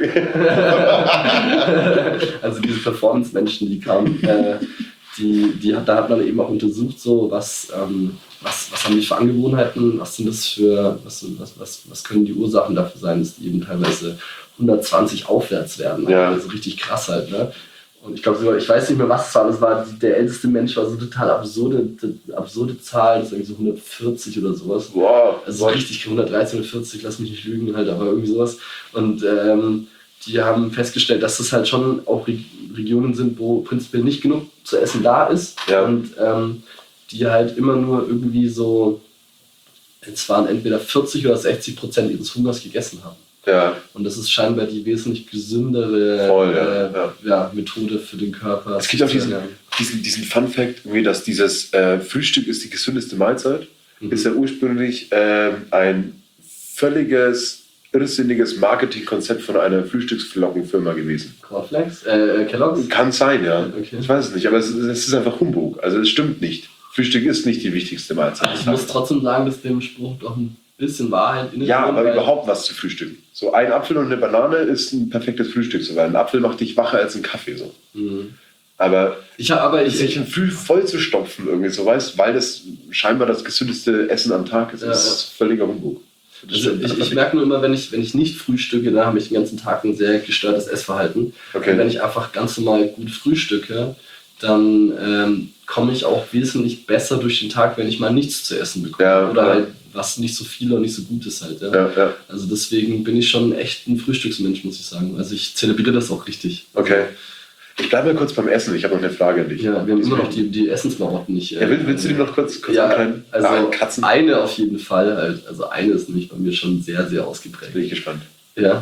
Also diese Performance-Menschen, die kamen, da hat man eben auch untersucht, so was haben die für Angewohnheiten, was sind das für, was können die Ursachen dafür sein, dass die eben teilweise 120 aufwärts werden. Ja. Also richtig krass halt, ne? Und ich glaube, ich weiß nicht mehr, was es war, das war der älteste Mensch, war so total absurde Zahl, das ist irgendwie so 140 oder sowas. Wow. Also so richtig 130, 140, lass mich nicht lügen, halt, aber irgendwie sowas. Und die haben festgestellt, dass das halt schon auch Regionen sind, wo prinzipiell nicht genug zu essen da ist. Ja. Und die halt immer nur irgendwie so, es waren entweder 40 oder 60% ihres Hungers gegessen haben. Ja. Und das ist scheinbar die wesentlich gesündere Methode für den Körper. Es gibt auch diesen Fun-Fact, dass dieses Frühstück ist die gesündeste Mahlzeit. Ist ja ursprünglich ein völliges, irrsinniges Marketingkonzept von einer Frühstücksflockenfirma gewesen. Cornflakes? Kellogg's? Kann sein, ja. Okay. Ich weiß es nicht, aber es ist einfach Humbug. Also es stimmt nicht. Frühstück ist nicht die wichtigste Mahlzeit. Ich muss trotzdem sagen, dass dem Spruch doch ein bisschen Wahrheit in Ja, aber überhaupt was zu frühstücken. So ein Apfel und eine Banane ist ein perfektes Frühstück. So, weil ein Apfel macht dich wacher als ein Kaffee. So. Mhm. Aber sich früh voll zu stopfen, irgendwie so, weil das scheinbar das gesündeste Essen am Tag ist, ist völliger Humbug. Also ich merke nur immer, wenn ich nicht frühstücke, dann habe ich den ganzen Tag ein sehr gestörtes Essverhalten. Okay. Und wenn ich einfach ganz normal gut frühstücke, dann komme ich auch wesentlich besser durch den Tag, wenn ich mal nichts zu essen bekomme. Ja, oder halt was nicht so viel und nicht so gut ist halt. Ja. Ja. Also deswegen bin ich schon echt ein Frühstücksmensch, muss ich sagen. Also ich zelebriere das auch richtig. Okay. Ich bleibe mal kurz beim Essen. Ich habe noch eine Frage an dich. Ja, wir haben immer noch die Essensmarotten nicht. Willst du die noch kurz erklären? Also Katzen? Eine auf jeden Fall halt. Also eine ist nämlich bei mir schon sehr, sehr ausgeprägt. Bin ich gespannt. Ja.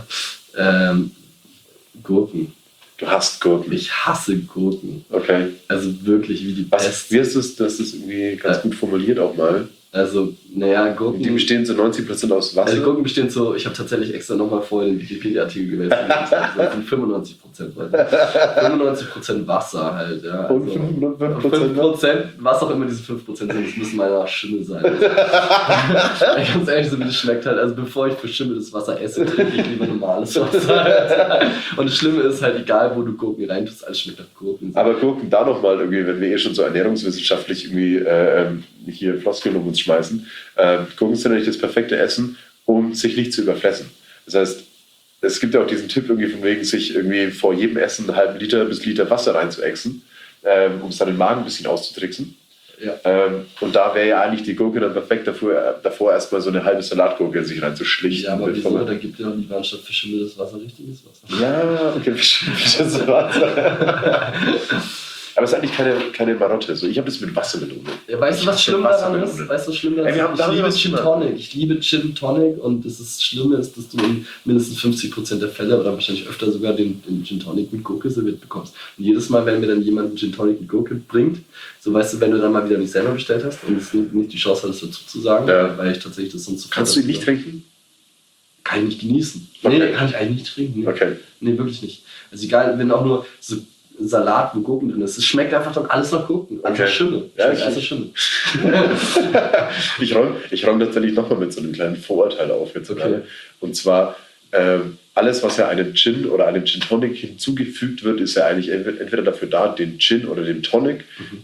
Gurken. Du hasst Gurken? Ich hasse Gurken. Okay. Also wirklich wie die Pest. Wie ist das? Das ist irgendwie ganz gut formuliert auch mal. Also, naja, Gurken... Die bestehen zu 90% aus Wasser? Also Gurken bestehen so... Ich habe tatsälich extra nochmal vorher den Wikipedia-Artikel gewählt. Das sind 95%. 95% Wasser halt, ja. Und also 5%? Was auch immer diese 5% sind, das müssen meiner Schimmel sein. Also, ganz ehrlich, so wie das schmeckt halt. Also bevor ich verschimmeltes Wasser esse, trinke ich lieber normales Wasser. Halt. Und das Schlimme ist halt, egal wo du Gurken reintust, alles schmeckt nach Gurken. Aber Gurken da nochmal irgendwie, wenn wir schon so ernährungswissenschaftlich irgendwie hier Floskeln um uns schmeißen. Gurken sind eigentlich das perfekte Essen, um sich nicht zu überfressen. Das heißt, es gibt ja auch diesen Tipp irgendwie von wegen, sich irgendwie vor jedem Essen einen halben Liter bis Liter Wasser reinzuexen, um es dann den Magen ein bisschen auszutricksen. Ja. Und da wäre ja eigentlich die Gurke dann perfekt davor erstmal so eine halbe Salatgurke sich reinzuschlichten. Ja, aber wieso? Da gibt ja auch lieber anstatt verschimmeltes Wasser richtiges Wasser. Ja, okay, verschimmeltes Wasser. Aber es ist eigentlich keine Marotte. So, ich habe das mit Wassermelone. Ja, weißt du, was schlimm daran ist? Ich liebe Gin Tonic. Ich liebe Gin Tonic und das Schlimme ist, dass du in mindestens 50% der Fälle oder wahrscheinlich öfter sogar den Gin Tonic mit Gurke serviert bekommst. Und jedes Mal, wenn mir dann jemand einen Gin Tonic mit Gurke bringt, so weißt du, wenn du dann mal wieder nicht selber bestellt hast und es nicht die Chance hattest, dazu zu sagen, weil ich tatsächlich das sonst zu Kannst du ihn nicht trinken? Kann ich nicht genießen. Okay. Nee, kann ich eigentlich nicht trinken. Nee. Okay. Nee, wirklich nicht. Also egal, wenn auch nur so Salat mit Gurken drin ist, es schmeckt einfach dann alles nach Gurken. Einfach Schimmel. Ja, Schimmel. Ich räume tatsächlich nochmal mit so einem kleinen Vorurteil auf. Jetzt Okay. Und zwar, alles, was ja einem Gin oder einem Gin Tonic hinzugefügt wird, ist ja eigentlich entweder dafür da, den Gin oder den Tonic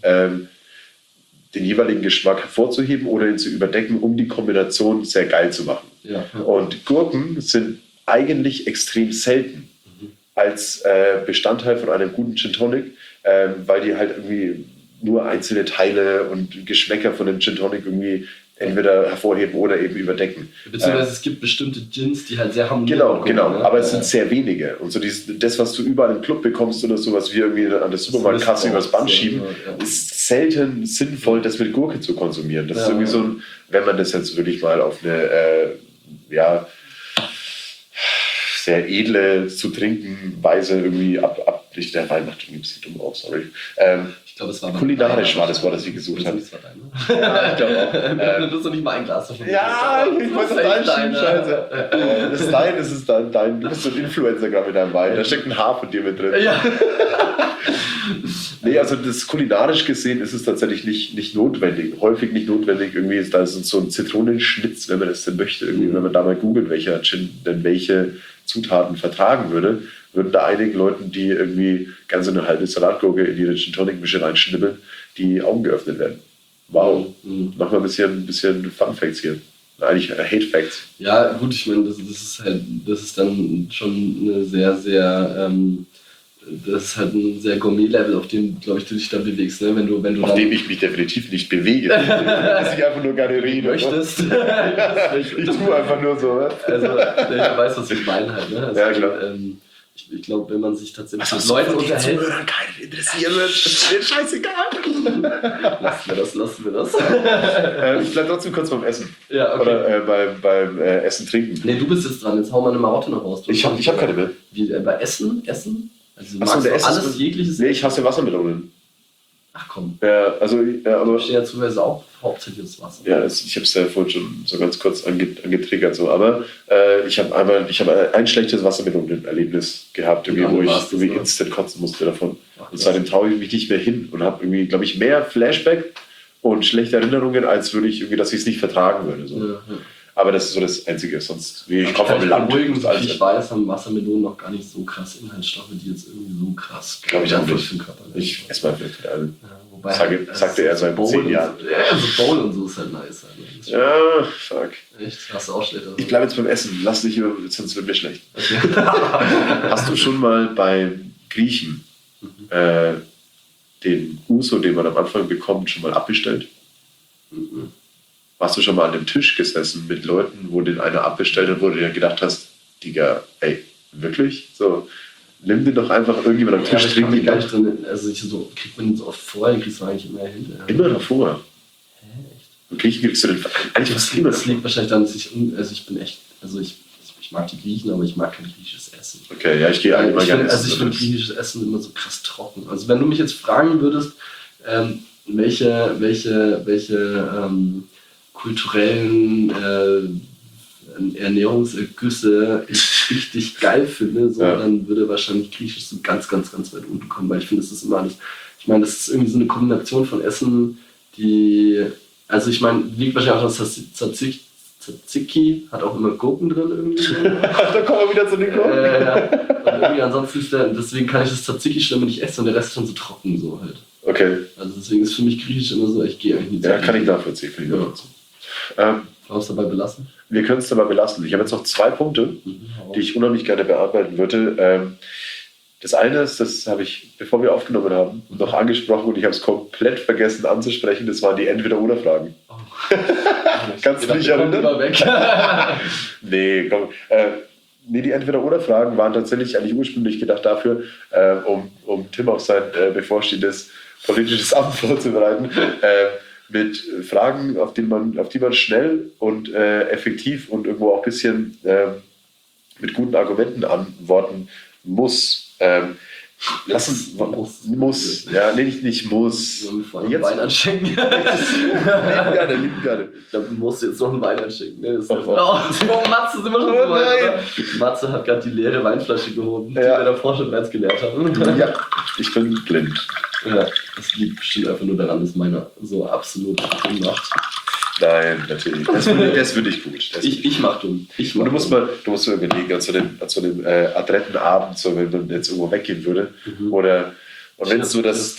den jeweiligen Geschmack hervorzuheben oder ihn zu überdecken, um die Kombination sehr geil zu machen. Ja. Und Gurken sind eigentlich extrem selten als Bestandteil von einem guten Gin Tonic, weil die halt irgendwie nur einzelne Teile und Geschmäcker von dem Gin Tonic irgendwie entweder hervorheben oder eben überdecken. Beziehungsweise es gibt bestimmte Gins, die halt sehr harmonieren. Genau, aber es sind sehr wenige. Und so das, was du überall im Club bekommst oder sowas wie irgendwie an der Supermarktkasse übers Band schieben, ist selten sinnvoll, das mit Gurke zu konsumieren. Das ist irgendwie so ein, wenn man das jetzt wirklich mal auf eine sehr edle zu trinken Weise irgendwie der Wein macht irgendwie ein bisschen dumm auf, sorry. Ich glaube, es war kulinarisch war das Wort, das ich gesucht habe. Ja, ich glaube auch. Du hast doch nicht mal ein Glas davon. Ja, ich wollte das einschieben, scheiße. Das ist dein, du bist so ein Influencer gerade mit deinem Wein, da steckt ein Haar von dir mit drin. Ja. Nee, also das kulinarisch gesehen ist es tatsächlich nicht notwendig, häufig nicht notwendig. Irgendwie ist da so ein Zitronenschnitz, wenn man das denn möchte. Irgendwie, wenn man da mal googelt, welcher Gin denn welche Zutaten vertragen würde, würden da einigen Leuten, die irgendwie ganz so eine halbe Salatgurke in ihre Gin Tonic Mische reinschnibbeln, die Augen geöffnet werden. Wow, mach mal ein bisschen Fun Facts hier. Eigentlich Hate Facts. Ja, gut, ich meine, das ist dann schon eine sehr, sehr, das ist halt ein sehr Gourmet-Level, auf dem, glaube ich, du dich da bewegst, ne? Wenn du auf dem ich mich definitiv nicht bewege. Dass ich einfach nur gerne rede. Möchtest. Ich tue einfach nur so. Also, ich weiß, was ich meine halt. Ne? Also, ja, klar. Ich glaube, wenn man sich tatsächlich mit Leuten unterhält. Keinen interessieren wird, ist mir scheißegal. Lassen wir das. Ich bleibe trotzdem kurz beim Essen. Ja, okay. Oder beim Essen trinken. Nee, du bist jetzt dran. Jetzt hau mal eine Marotte noch raus. Ich hab keine mehr. Wie, bei Essen? Also, Achso, der Essen alles jegliches? Nee, ich hasse Wassermelonen. Ach komm. Ja, aber ich stehe ja zumindest auch hauptsächlich das Wasser. Ja, ich habe es ja vorhin schon so ganz kurz angetriggert. So. Aber ich habe ein schlechtes Wassermelonen-Erlebnis gehabt, wo ich irgendwie instant kotzen musste davon. Und seitdem traue ich mich nicht mehr hin und habe irgendwie, glaube ich, mehr Flashback und schlechte Erinnerungen, als würde ich irgendwie, dass ich es nicht vertragen würde. So. Ja. Aber das ist so das Einzige. Sonst, ich komme vom Land. Ich weiß, haben Wassermelonen noch gar nicht so krass Inhaltsstoffe, die jetzt irgendwie so krass glaube ich auch nicht. Für den Körper. Ich esse mal vielleicht wieder alle. Wobei sagte er so in 10 Jahren. Ja, so Bowl und so ist halt nice. Halt. Ja, fuck. Echt? Hast du auch schlecht? Ich bleibe jetzt beim Essen. Lass nicht über, sonst wird mir schlecht. Okay. Hast du schon mal beim Griechen den Uso, den man am Anfang bekommt, schon mal abbestellt? Warst du schon mal an dem Tisch gesessen mit Leuten, wo den einer abbestellt hat, wo du dir gedacht hast, Digga, ey, wirklich? So, nimm den doch einfach irgendjemand am Tisch, trink den. Also kriegt man den so oft vor, den kriegst du eigentlich immer hinterher. Immer davor? Hä, echt? Und Griechen kriegst du den eigentlich fast immer. Das liegt wahrscheinlich daran, dass ich mag die Griechen, aber ich mag kein griechisches Essen. Okay, ja, ich gehe eigentlich mal gerne essen. Ich finde griechisches Essen immer so krass trocken. Also wenn du mich jetzt fragen würdest, welche kulturellen Ernährungsergüsse ich richtig geil finde, dann würde wahrscheinlich Griechisch so ganz, ganz, ganz weit unten kommen, weil ich finde, das ist immer alles, ich meine, das ist irgendwie so eine Kombination von Essen, die, also ich meine, liegt wahrscheinlich auch das Tzatziki, hat auch immer Gurken drin irgendwie. Da kommen wir wieder zu den Gurken. Ja. Und irgendwie ansonsten deswegen kann ich das Tzatziki schon immer nicht essen und der Rest ist schon so trocken so halt. Okay. Also deswegen ist für mich Griechisch immer so, ich gehe eigentlich nicht. Ja, kann ich nachvollziehen. Wollen wir es dabei belassen? Wir können es dabei belassen. Ich habe jetzt noch 2 Punkte, die ich unheimlich gerne bearbeiten würde. Das eine ist, das habe ich, bevor wir aufgenommen haben, noch angesprochen und ich habe es komplett vergessen anzusprechen. Das waren die Entweder-Oder-Fragen. Oh. Kannst du dich erinnern? Nee, komm. Die Entweder-Oder-Fragen waren tatsächlich eigentlich ursprünglich gedacht dafür, um Tim auf sein bevorstehendes politisches Amt vorzubereiten, mit Fragen, auf die man schnell und effektiv und irgendwo auch ein bisschen mit guten Argumenten antworten muss. Muss. Ja, nee, nicht muss. Sollen wir vorher Jetzt einen Wein anschenken? lieben gerne. Dann musst du jetzt noch einen Wein anschenken. Ne? Das ist Oh, Matze, sind wir schon so weit, oder? Matze hat gerade die leere Weinflasche gehoben, die wir davor schon bereits geleert haben. Ja, ich bin blind. Ja, das liegt bestimmt einfach nur daran, dass meiner so absolut dumm macht. Nein, natürlich. Das finde ich gut. Ich mach dumm. Und du musst mal überlegen, an so einem adretten Abend, so, wenn man jetzt irgendwo weggehen würde. Und wenn es so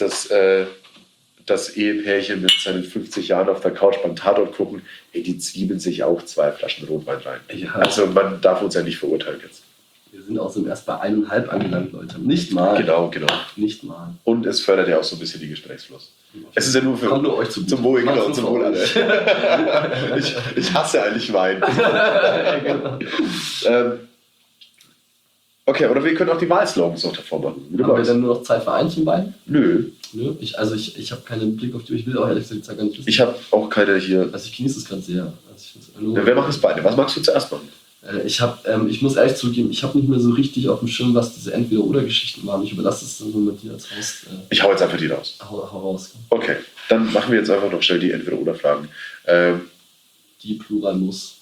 das Ehepärchen mit seinen 50 Jahren auf der Couch beim Tatort gucken, die zwiebeln sich auch 2 Flaschen Rotwein rein. Ja. Also man darf uns ja nicht verurteilen jetzt. Wir sind außerdem erst bei 1,5 angelangt, Leute. Nicht mal. Genau. Nicht mal. Und es fördert ja auch so ein bisschen den Gesprächsfluss. Es ist ja nur Kommt nur euch zugute. zum Wohl, genau, Macht's zum nur Wohl für alle. Ich hasse eigentlich Wein. Genau. Okay, oder wir können auch die Wahlslogans noch davor machen. Wie du Haben wir magst. dann nur noch Zeit für einen zum Wein? Nö, Nö. Ich habe keinen Blick auf die Uhr. Ich will auch ehrlich gesagt die Zeit gar nicht wissen. ich habe auch keine hier. Also ich genieße es gerade sehr. Also ich find's nur, Ja, wer macht das beide? Was magst du zuerst machen? ich muss ehrlich zugeben, ich habe nicht mehr so richtig auf dem Schirm, was diese Entweder-Oder-Geschichten waren. Ich überlasse es dann so mit dir als Host. Ich hau jetzt einfach die raus. Hau raus. Okay, dann machen wir jetzt einfach noch schnell die Entweder-Oder-Fragen. Die Plural muss.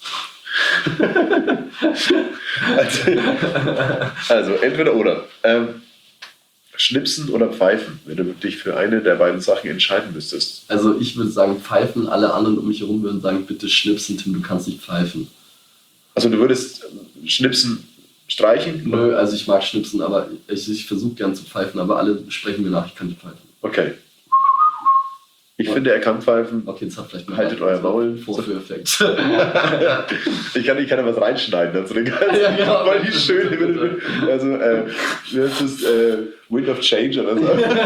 Also Entweder-Oder. Schnipsen oder pfeifen, wenn du dich für eine der beiden Sachen entscheiden müsstest. Also ich würde sagen pfeifen, alle anderen um mich herum würden sagen, bitte schnipsen, Tim, du kannst nicht pfeifen. Also du würdest Schnipsen streichen? Nö, also ich mag schnipsen, aber ich versuche gern zu pfeifen, aber alle sprechen mir nach, ich kann nicht pfeifen. Okay. Ich finde, er kann pfeifen. Okay, das hat vielleicht mal Haltet euer Maul. Vorführeffekt. Ich kann ja was reinschneiden. Also ja, genau. Weil die schöne. Also, das ist Wind of Change oder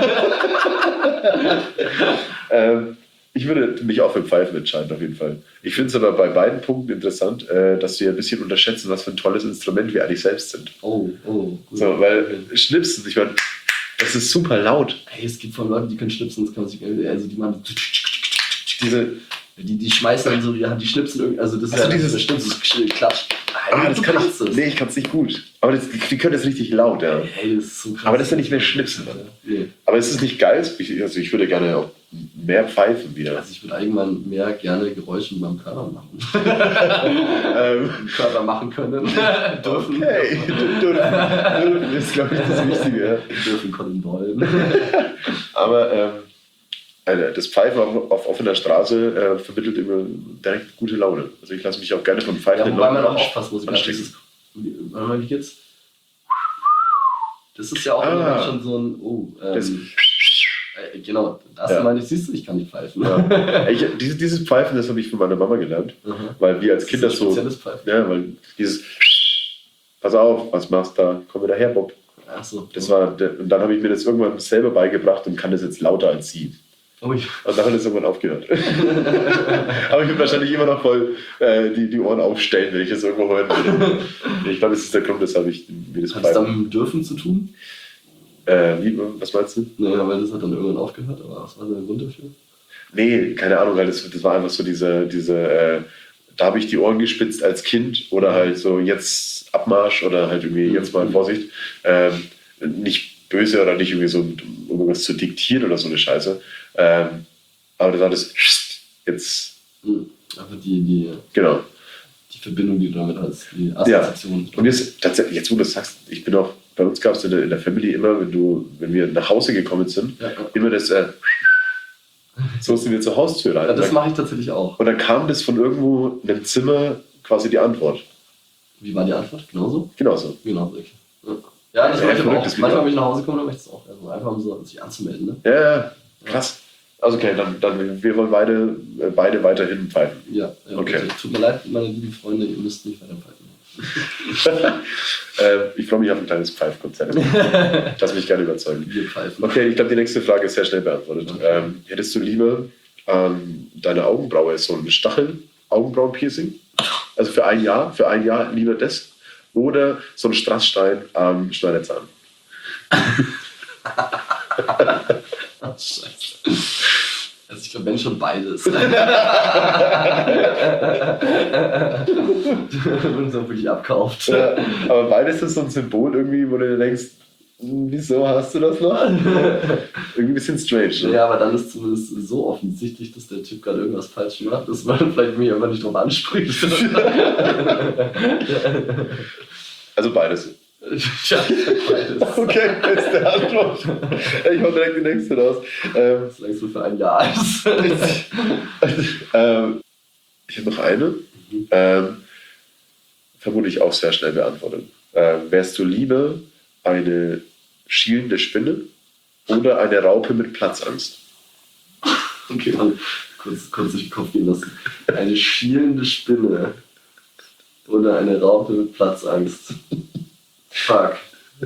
so. Ich würde mich auch für Pfeifen entscheiden, auf jeden Fall. Ich finde es aber bei beiden Punkten interessant, dass wir ein bisschen unterschätzen, was für ein tolles Instrument wir eigentlich selbst sind. Oh, gut. So, weil Schnipsen, ich meine, das ist super laut. Hey, es gibt von Leuten, die können schnipsen, das kann man sich, also die machen Diese, die schmeißen dann so, ja, die schnipsen irgendwie, also das ist ja dieses bestimmt so Klatsch. das kann ich. Nee, ich kann es nicht gut. Aber die können das richtig laut, ja. Hey, das ist so krass. Aber das ist ja nicht mehr Schnipsen. Nee. Aber es ist nicht geil. Ich würde gerne auch mehr pfeifen wieder. Also ich würde allgemein mehr gerne Geräusche mit meinem Körper machen. Körper machen können. Dürfen. Okay, dürfen ist, glaube ich, das Wichtige. Dürfen können wollen. Aber das Pfeifen auf offener Straße vermittelt immer direkt gute Laune. Also ich lasse mich auch gerne von Pfeifen. Ja, wobei man auch aufpassen muss. Anstecken. Warte mal, wie geht's? Das ist ja auch schon so ein... genau, das meine ich, siehst du, ich kann nicht pfeifen. Ja. Dieses Pfeifen, das habe ich von meiner Mama gelernt, weil wir als Kinder so... Pfeifen. Ja, weil dieses... Pass auf, was machst du da? Komm wieder her, Bob. Ach so. Und dann habe ich mir das irgendwann selber beigebracht und kann das jetzt lauter als sie. Ui. Und dann hat es irgendwann aufgehört. Aber ich würde wahrscheinlich immer noch voll die Ohren aufstellen, wenn ich das irgendwo hören würde. Ich glaube, das ist der Grund, weshalb ich mir das Hat es dann mit dem Dürfen zu tun? Was meinst du? Naja, weil das hat dann irgendwann aufgehört, aber was war der Grund dafür? Nee, keine Ahnung, weil das war einfach so diese da habe ich die Ohren gespitzt als Kind oder halt so jetzt Abmarsch oder halt irgendwie jetzt mal Vorsicht. Nicht böse oder nicht irgendwie so, um irgendwas zu diktieren oder so eine Scheiße. Aber das war das jetzt. Aber die Genau. Die Verbindung, die du damit hast, die Assoziation. Ja. Und jetzt, wo du das sagst, bei uns gab es in der Family immer, wenn wir nach Hause gekommen sind, immer das so sind wir zur Haustür rein. Ja, das mache ich tatsächlich auch. Und dann kam das von irgendwo in einem Zimmer quasi die Antwort. Wie war die Antwort? Genauso? Genauso. Genauso, okay. Ja, ich mache verrückt, auch. Manchmal, wenn ich nach Hause komme, dann mache ich das auch. Also einfach um so, sich anzumelden. Ne? Ja, krass. Also okay, dann wir wollen beide weiterhin pfeifen. Ja, okay. Bitte. Tut mir leid, meine lieben Freunde, ihr müsst nicht weiter pfeifen. Ich freue mich auf ein kleines Pfeifkonzert. Lass mich gerne überzeugen. Wir pfeifen. Okay, ich glaube, die nächste Frage ist sehr schnell beantwortet. Okay. Hättest du lieber deine Augenbraue so ein Stachel-Augenbrauen-Piercing? Also für ein Jahr lieber das? Oder so ein Strassstein am Schneiderzahn? Scheiße. Also ich glaube, wenn schon beides. Und so wirklich abkauft. Ja, aber beides ist so ein Symbol irgendwie, wo du dir denkst, wieso hast du das noch? Irgendwie ein bisschen strange. Ne? Ja, aber dann ist zumindest so offensichtlich, dass der Typ gerade irgendwas falsch macht, dass man vielleicht mich einfach nicht drauf anspricht. Also beides. Ja, beides. Okay, das ist der Antwort. Ich hau direkt die nächste raus. Solange es nur für ein Jahr ist. Ich habe noch eine. Vermutlich auch sehr schnell beantwortet. Wärst du lieber eine schielende Spinne oder eine Raupe mit Platzangst? Okay, Mann, kurz durch den Kopf gehen lassen. Eine schielende Spinne oder eine Raupe mit Platzangst. Fuck.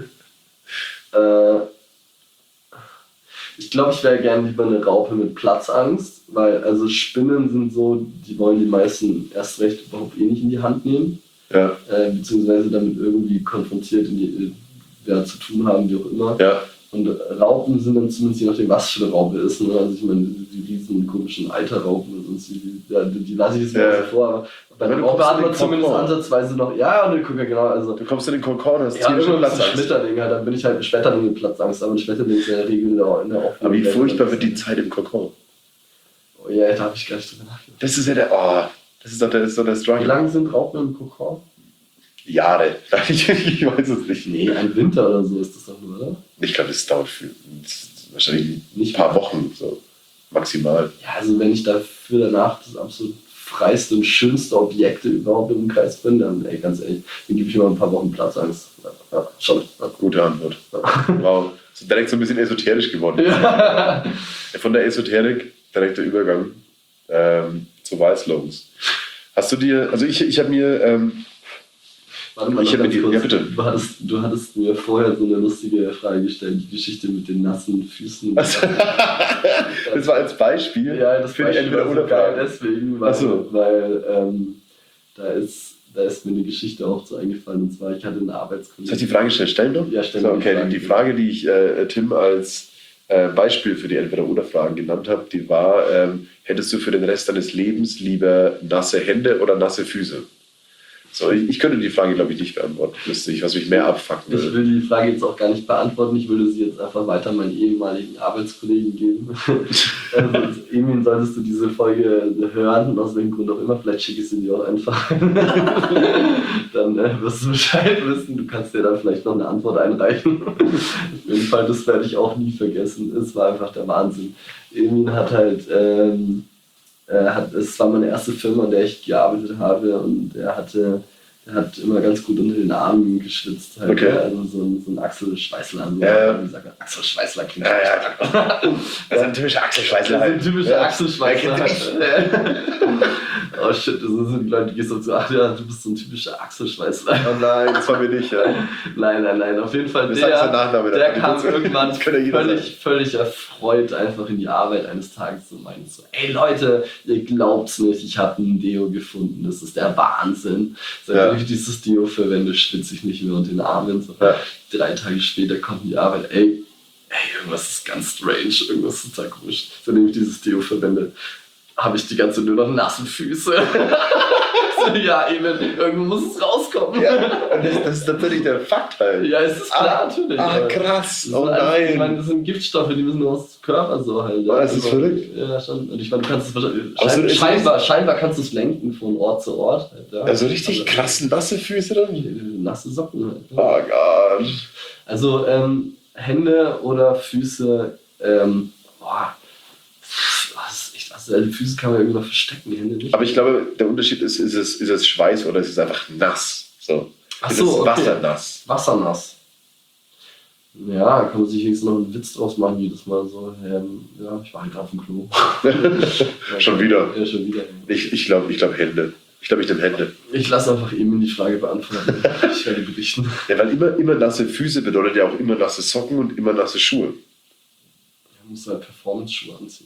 Ich glaube, ich wäre gerne lieber eine Raupe mit Platzangst, weil also Spinnen sind so, die wollen die meisten erst recht überhaupt eh nicht in die Hand nehmen. Ja. Beziehungsweise damit irgendwie konfrontiert zu tun haben, wie auch immer. Ja. Und Raupen sind dann zumindest je nachdem, was für eine Raupe ist. Ne? Also ich meine, die riesen komischen Eiterraupen und sonst die lasse ich jetzt mal so vor. Aber bei der Raupe hat man zumindest ansatzweise noch, ja, und guck ja genau. Also, du kommst in den Kokon, hast ja, irgendwann ist ein Schmetterling, halt, dann bin ich halt ein Schmetterling mit Platzangst, aber ein Schmetterling ist in der Regel in der Aufnahme. Aber wie furchtbar wird die Zeit im Kokon? Oh ja, da habe ich gar nicht drüber nachgedacht. Das ist ja das ist doch der Struggle. Wie lange sind Raupen im Kokon? Jahre. Ich weiß es nicht. Nee, ein Winter oder so ist das doch nur, oder? Ich glaube, das dauert wahrscheinlich nicht ein paar Wochen, so maximal. Ja, also wenn ich dafür danach das absolut freiste und schönste Objekte überhaupt im Kreis bin, dann, ey, ganz ehrlich, dann gebe ich mir mal ein paar Wochen Platzangst. Ja, schon. Gute Antwort. Wow. Ist direkt so ein bisschen esoterisch geworden. Ja. Von der Esoterik direkt der Übergang zu Wahlslogans. Hast du dir, also ich habe mir Warte mal, ja, bitte. Du hattest mir vorher so eine lustige Frage gestellt, die Geschichte mit den nassen Füßen. Das war als Beispiel. Ja, das für die Beispiel war so geil deswegen, weil da ist mir eine Geschichte auch so eingefallen. Und zwar, ich hatte eine Arbeitskollege. Soll ich die Frage stellen doch? Ja, stell so, okay, Frage. Die Frage, die ich Tim als Beispiel für die Entweder-Oder-Fragen genannt habe, die war, hättest du für den Rest deines Lebens lieber nasse Hände oder nasse Füße? So, ich könnte die Frage, glaube ich, nicht beantworten. Wüsste ich, was mich mehr abfucken würde. Ich will die Frage jetzt auch gar nicht beantworten. Ich würde sie jetzt einfach weiter meinen ehemaligen Arbeitskollegen geben. Also, Emin, solltest du diese Folge hören, aus welchem Grund auch immer, vielleicht schicke ich sie dir auch einfach. Dann wirst du Bescheid wissen. Du kannst dir dann vielleicht noch eine Antwort einreichen. Auf jeden Fall, das werde ich auch nie vergessen. Es war einfach der Wahnsinn. Emin hat halt... es war meine erste Firma, in der ich gearbeitet habe, und er hat immer ganz gut unter den Armen geschwitzt. Halt, okay. Also so ein Axel Schweißler. Axel Schweißler klingt Das ist ein typischer Axel Schweißler. Das ist ein typischer Axel Schweißler. Oh shit, das sind die Leute, die gehst so, ach ja, du bist so ein typischer Axel Schweißler. Oh nein, das war mir nicht, ja. Nein, auf jeden Fall, der kam irgendwann völlig erfreut einfach in die Arbeit eines Tages und meinte so, ey Leute, ihr glaubt's nicht, ich habe ein Deo gefunden, das ist der Wahnsinn. Seitdem ich dieses Deo verwende, schwitze ich nicht mehr unter den Armen. So. Ja. 3 Tage später kommt in die Arbeit, ey, irgendwas ist ganz strange, irgendwas ist total komisch. Seitdem ich dieses Deo verwende, habe ich die ganze nur noch nasse Füße. Ja, eben, irgendwo muss es rauskommen. Ja, das ist natürlich der Fakt halt. Ja, es ist klar, natürlich. Krass, oh nein. Ich meine, das sind Giftstoffe, die müssen aus dem Körper so halt. Oh, das ist verrückt. Ja, schon. Und ich meine, du kannst es wahrscheinlich, scheinbar kannst du es lenken von Ort zu Ort. Halt, ja. Also richtig krass nasse Füße dann? Nasse Socken halt. Ja. Oh Gott. Also, Hände oder Füße, also die Füße kann man irgendwie noch verstecken, die Hände nicht. Aber ich glaube, der Unterschied ist es Schweiß oder ist es einfach nass? So. Ach ist so, es okay. wassernass? Wassernass. Ja, kann man sich wenigstens noch einen Witz draus machen, jedes Mal so, ja, ich war halt auf dem Klo. Schon wieder? Ja, schon wieder. Ich glaube Hände. Ich glaube, ich nehme Hände. Ich lasse einfach eben die Frage beantworten. Ich werde berichten. Ja, weil immer nasse Füße bedeutet ja auch immer nasse Socken und immer nasse Schuhe. Du musst halt Performance-Schuhe anziehen.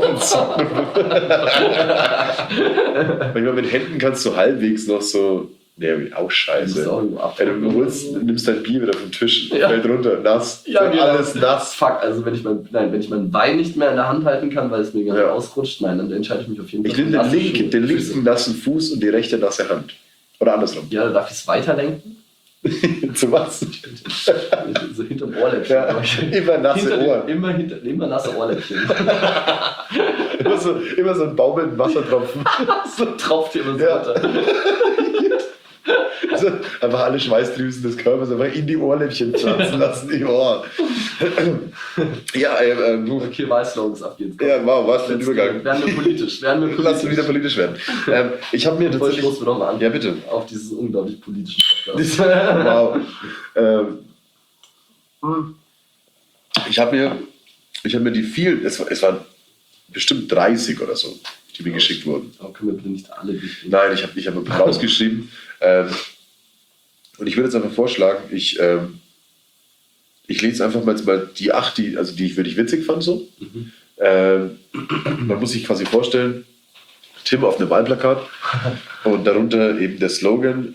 Manchmal mit Händen kannst du halbwegs noch so Nee, auch Das ist scheiße. auch irgendwo Ja, abtrocknen. du nimmst dein Bier wieder vom Tisch, Ja. fällt runter, nass, Ja, wird genau. alles nass. Fuck, also wenn ich meinen Wein nicht mehr in der Hand halten kann, weil es mir ganz Ja. ausrutscht, nein, dann entscheide ich mich auf jeden Fall. Ich nehme für nasse Schuhe. den linken Füße. nassen Fuß und die rechte nasse Hand. Oder andersrum. Ja, dann darf ich es weiterlenken. Zu was? So hinterm Ohrläppchen. Ja, immer nasse Ohren. Immer nasse Ohrläppchen. Immer so ein baumelnden Wassertropfen. So tropft hier immer so Ja. runter. Also einfach alle Schweißdrüsen des Körpers einfach in die Ohrläppchen pflanzen lassen. Im Ohr. Ja, Okay, Wahlslogans, ab geht's. ja, wow, was für ein Übergang. Werden wir politisch. Lass uns wieder politisch werden. Ich habe mir Bevor ich tatsächlich... los noch mal an. Ja, bitte. Auf dieses unglaublich politischen Podcast. Wow. Ich habe mir die vielen, es waren bestimmt 30 oder so, die mir geschickt wurden. Aber können wir bitte nicht alle durchgehen? Nein, ich hab ein paar rausgeschrieben. Und ich würde jetzt einfach vorschlagen, ich lese einfach mal die 8, die ich wirklich witzig fand. So. Man muss sich quasi vorstellen, Tim auf einem Wahlplakat und darunter eben der Slogan,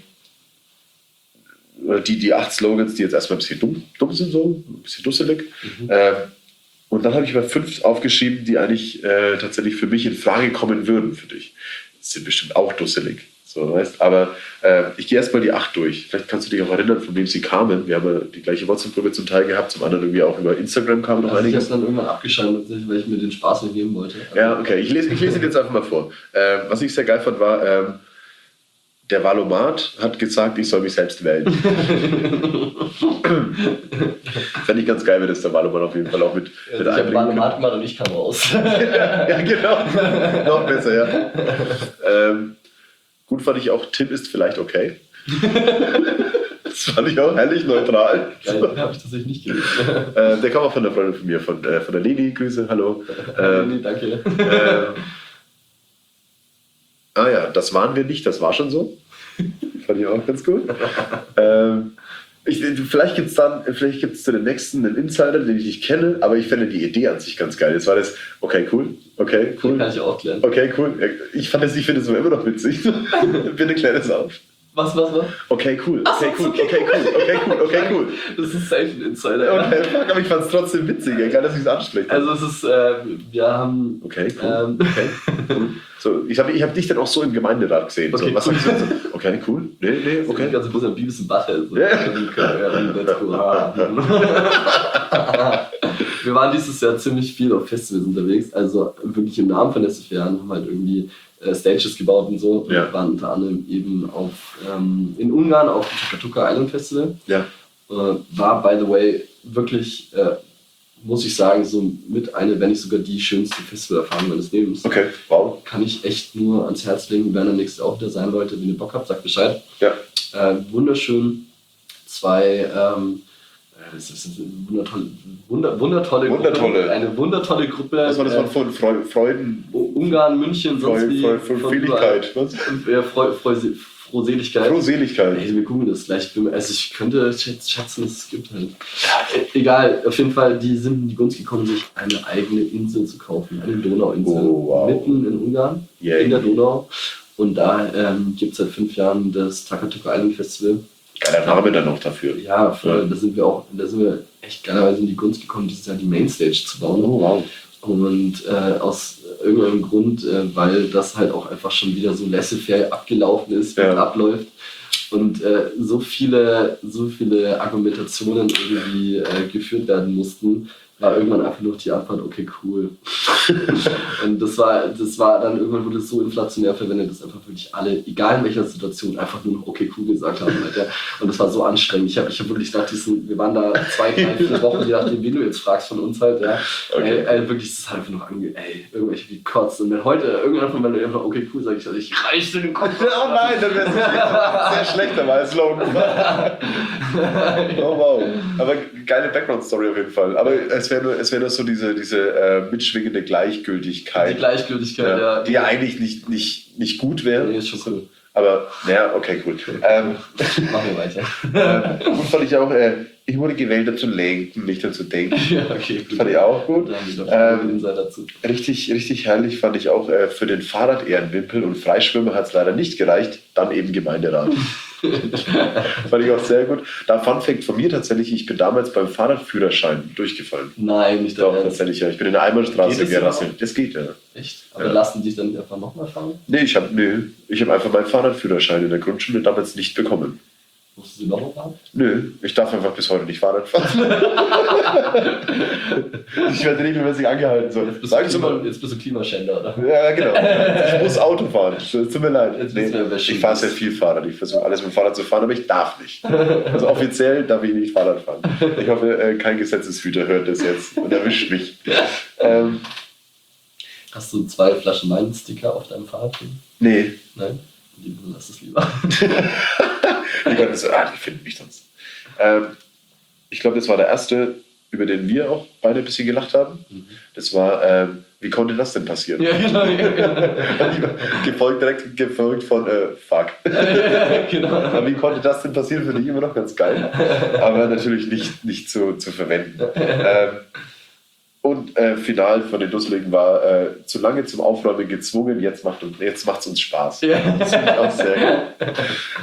die 8 Slogans, die jetzt erstmal ein bisschen dumm sind, so, ein bisschen dusselig. Und dann habe ich mal 5 aufgeschrieben, die eigentlich tatsächlich für mich in Frage kommen würden für dich. Das sind bestimmt auch dusselig. So, weißt? Aber ich gehe erstmal die 8 durch. Vielleicht kannst du dich auch erinnern, von wem sie kamen. Wir haben ja die gleiche WhatsApp-Gruppe zum Teil gehabt, zum anderen irgendwie auch über Instagram kamen noch Also ich einige. habe dann irgendwann abgeschaltet, weil ich mir den Spaß nicht geben wollte. Ja, okay. Ich lese ihn jetzt einfach mal vor. Was ich sehr geil fand, war, der Valomat hat gesagt, ich soll mich selbst wählen. Fände ich ganz geil, wenn das der Valomat auf jeden Fall auch mit Ich habe einbringen Valomat gemacht und ich kam raus. Ja, genau. Noch besser, ja. Gut fand ich auch, Tim ist vielleicht okay. Das fand ich auch herrlich neutral. Geil, habe ich tatsächlich nicht gelesen. Der kam auch von der Freundin von mir, von der Leni. Grüße, hallo. Nee, danke. Ja, das waren wir nicht, das war schon so. Fand ich auch ganz gut. Vielleicht gibt es zu den nächsten einen Insider, den ich nicht kenne, aber ich fände die Idee an sich ganz geil. Jetzt war das, okay, cool. Den kann ich auch klären. Okay, cool. Ich finde es immer noch witzig. Bitte klär das auf. Was? Okay, cool. Ach so, Okay, cool. Das ist safe ein Insider. Ja. Okay, fuck, aber ich fand es trotzdem witzig. Egal, dass ich es anspreche. Also es ist, wir haben... Okay, cool. Cool. So, ich hab dich dann auch so im Gemeinderat gesehen. Okay, so, was cool. hab ich so, okay, cool. Nee, okay. Also ein bisschen Beavis und Butthead. So. Ja. Wir waren dieses Jahr ziemlich viel auf Festivals unterwegs, also wirklich im Namen von SFR haben halt irgendwie Stages gebaut und so. Ja. Wir waren unter anderem eben in Ungarn auf dem Takatuka Island Festival. Ja. War, by the way, wirklich, muss ich sagen, so mit eine, wenn nicht sogar die schönste Festivalerfahrung meines Lebens. Okay, wow. Kann ich echt nur ans Herz legen, wenn ihr nächstes Jahr auch wieder sein wollt, wenn ihr Bock habt, sagt Bescheid. Ja. Wunderschön. 2, das ist eine wundertolle Gruppe. Eine wundertolle Gruppe. Was war das von Freuden? Ungarn, München, sonst wie. Fröhlichkeit. Was? Frohseligkeit. Frohseligkeit. Ey, wir gucken das gleich. Also ich könnte schätzen, es gibt halt. Egal, auf jeden Fall, die sind in die Gunst gekommen, sich eine eigene Insel zu kaufen. Eine Donauinsel. Oh, wow. Mitten in Ungarn, Yay. in der Donau. Und da gibt es seit 5 Jahren das Takatuka Island Festival. Geiler Name dann noch dafür. Ja, voll, da sind wir echt geilerweise in die Gunst gekommen, dieses Jahr die Mainstage zu bauen. Oh, wow. Und aus irgendeinem Grund, weil das halt auch einfach schon wieder so laissez-faire abgelaufen ist, wie Ja. es abläuft. Und so viele Argumentationen irgendwie geführt werden mussten, war irgendwann einfach nur die Antwort, okay, cool. Und das war dann irgendwann wurde es so inflationär verwendet, dass einfach wirklich alle, egal in welcher Situation, einfach nur noch okay, cool gesagt haben. Alter. Und das war so anstrengend. Ich hab wirklich nach wir waren da 2, 3, 4 Wochen, je nachdem, wen du jetzt fragst von uns halt, ja. Okay. Wirklich, das ist halt einfach noch irgendwelche gekotzt. Und wenn heute irgendwann, wenn du einfach okay, cool sagst, ich reiß dir den Kopf. Oh nein, dann wäre es sehr schlecht, aber als Slogan. Oh wow. Aber geile Background-Story auf jeden Fall. Aber es wäre nur so diese mitschwingende Gleichgültigkeit. Die Gleichgültigkeit, ja. Die ja eigentlich nicht gut wäre. Nee, ist schon cool. Aber, naja, okay, cool. Machen wir weiter. Gut fand ich auch, Ich wurde gewählt, um zu lenken, nicht um zu denken. Ja, okay, gut. Fand ich auch gut. Da haben wir doch schon Insider dazu. Richtig herrlich fand ich auch für den Fahrrad-Ehrenwimpel und Freischwimmer hat es leider nicht gereicht, dann eben Gemeinderat. Fand ich auch sehr gut. Da Fun Fact von mir tatsächlich, ich bin damals beim Fahrradführerschein durchgefallen. Nein, nicht Doch, Ernst. tatsächlich, ja. Ich bin in der Einbahnstraße Geht das gerasselt. Das geht, ja. Echt? Aber Ja. lassen die dich dann einfach nochmal fahren? Nee, ich habe einfach meinen Fahrradführerschein in der Grundschule damals nicht bekommen. Musst du nochmal fahren? Nö, ich darf einfach bis heute nicht Fahrrad fahren. Ich werde regelmäßig angehalten. So. Sagen Sie mal. Jetzt bist du Klimaschänder, oder? Ja, genau. Ich muss Auto fahren. Es tut mir leid. Jetzt Nee, wissen wir, wer schuld ich fahre ist. sehr viel Fahrrad. Ich versuche alles mit dem Fahrrad zu fahren, aber ich darf nicht. Also offiziell darf ich nicht Fahrrad fahren. Ich hoffe, kein Gesetzeshüter hört das jetzt und erwischt mich. Hast du 2 Flaschen Wein-Sticker auf deinem Fahrrad? Nee. Nein? Lass es lieber. Die Leute so, die finden mich sonst. Ich glaube, das war der erste, über den wir auch beide ein bisschen gelacht haben. Das war, wie konnte das denn passieren? Ja, genau. gefolgt von fuck. Genau. Aber wie konnte das denn passieren? Finde ich immer noch ganz geil. Aber natürlich nicht zu verwenden. Und final von den Dusseligen war zu lange zum Aufräumen gezwungen, jetzt macht es uns Spaß. Ja. Das finde ich auch sehr gut.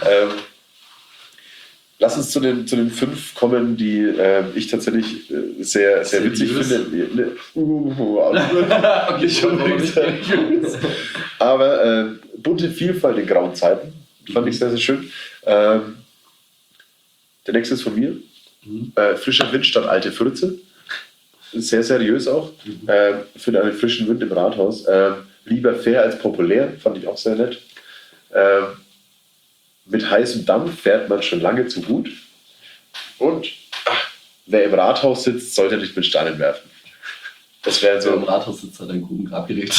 Lass uns zu den 5 kommen, die ich tatsächlich sehr, sehr witzig finde. Okay, schon seriös. Aber bunte Vielfalt in grauen Zeiten fand ich sehr, sehr schön. Der nächste ist von mir. Frischer Wind statt alte Fürze. Sehr seriös auch. Für einen frischen Wind im Rathaus. Lieber fair als populär, fand ich auch sehr nett. Mit heißem Dampf fährt man schon lange zu gut. Und wer im Rathaus sitzt, sollte nicht mit Steinen werfen. Das wäre So im so. Rathaus sitzt, hat einen guten Grab gelegt.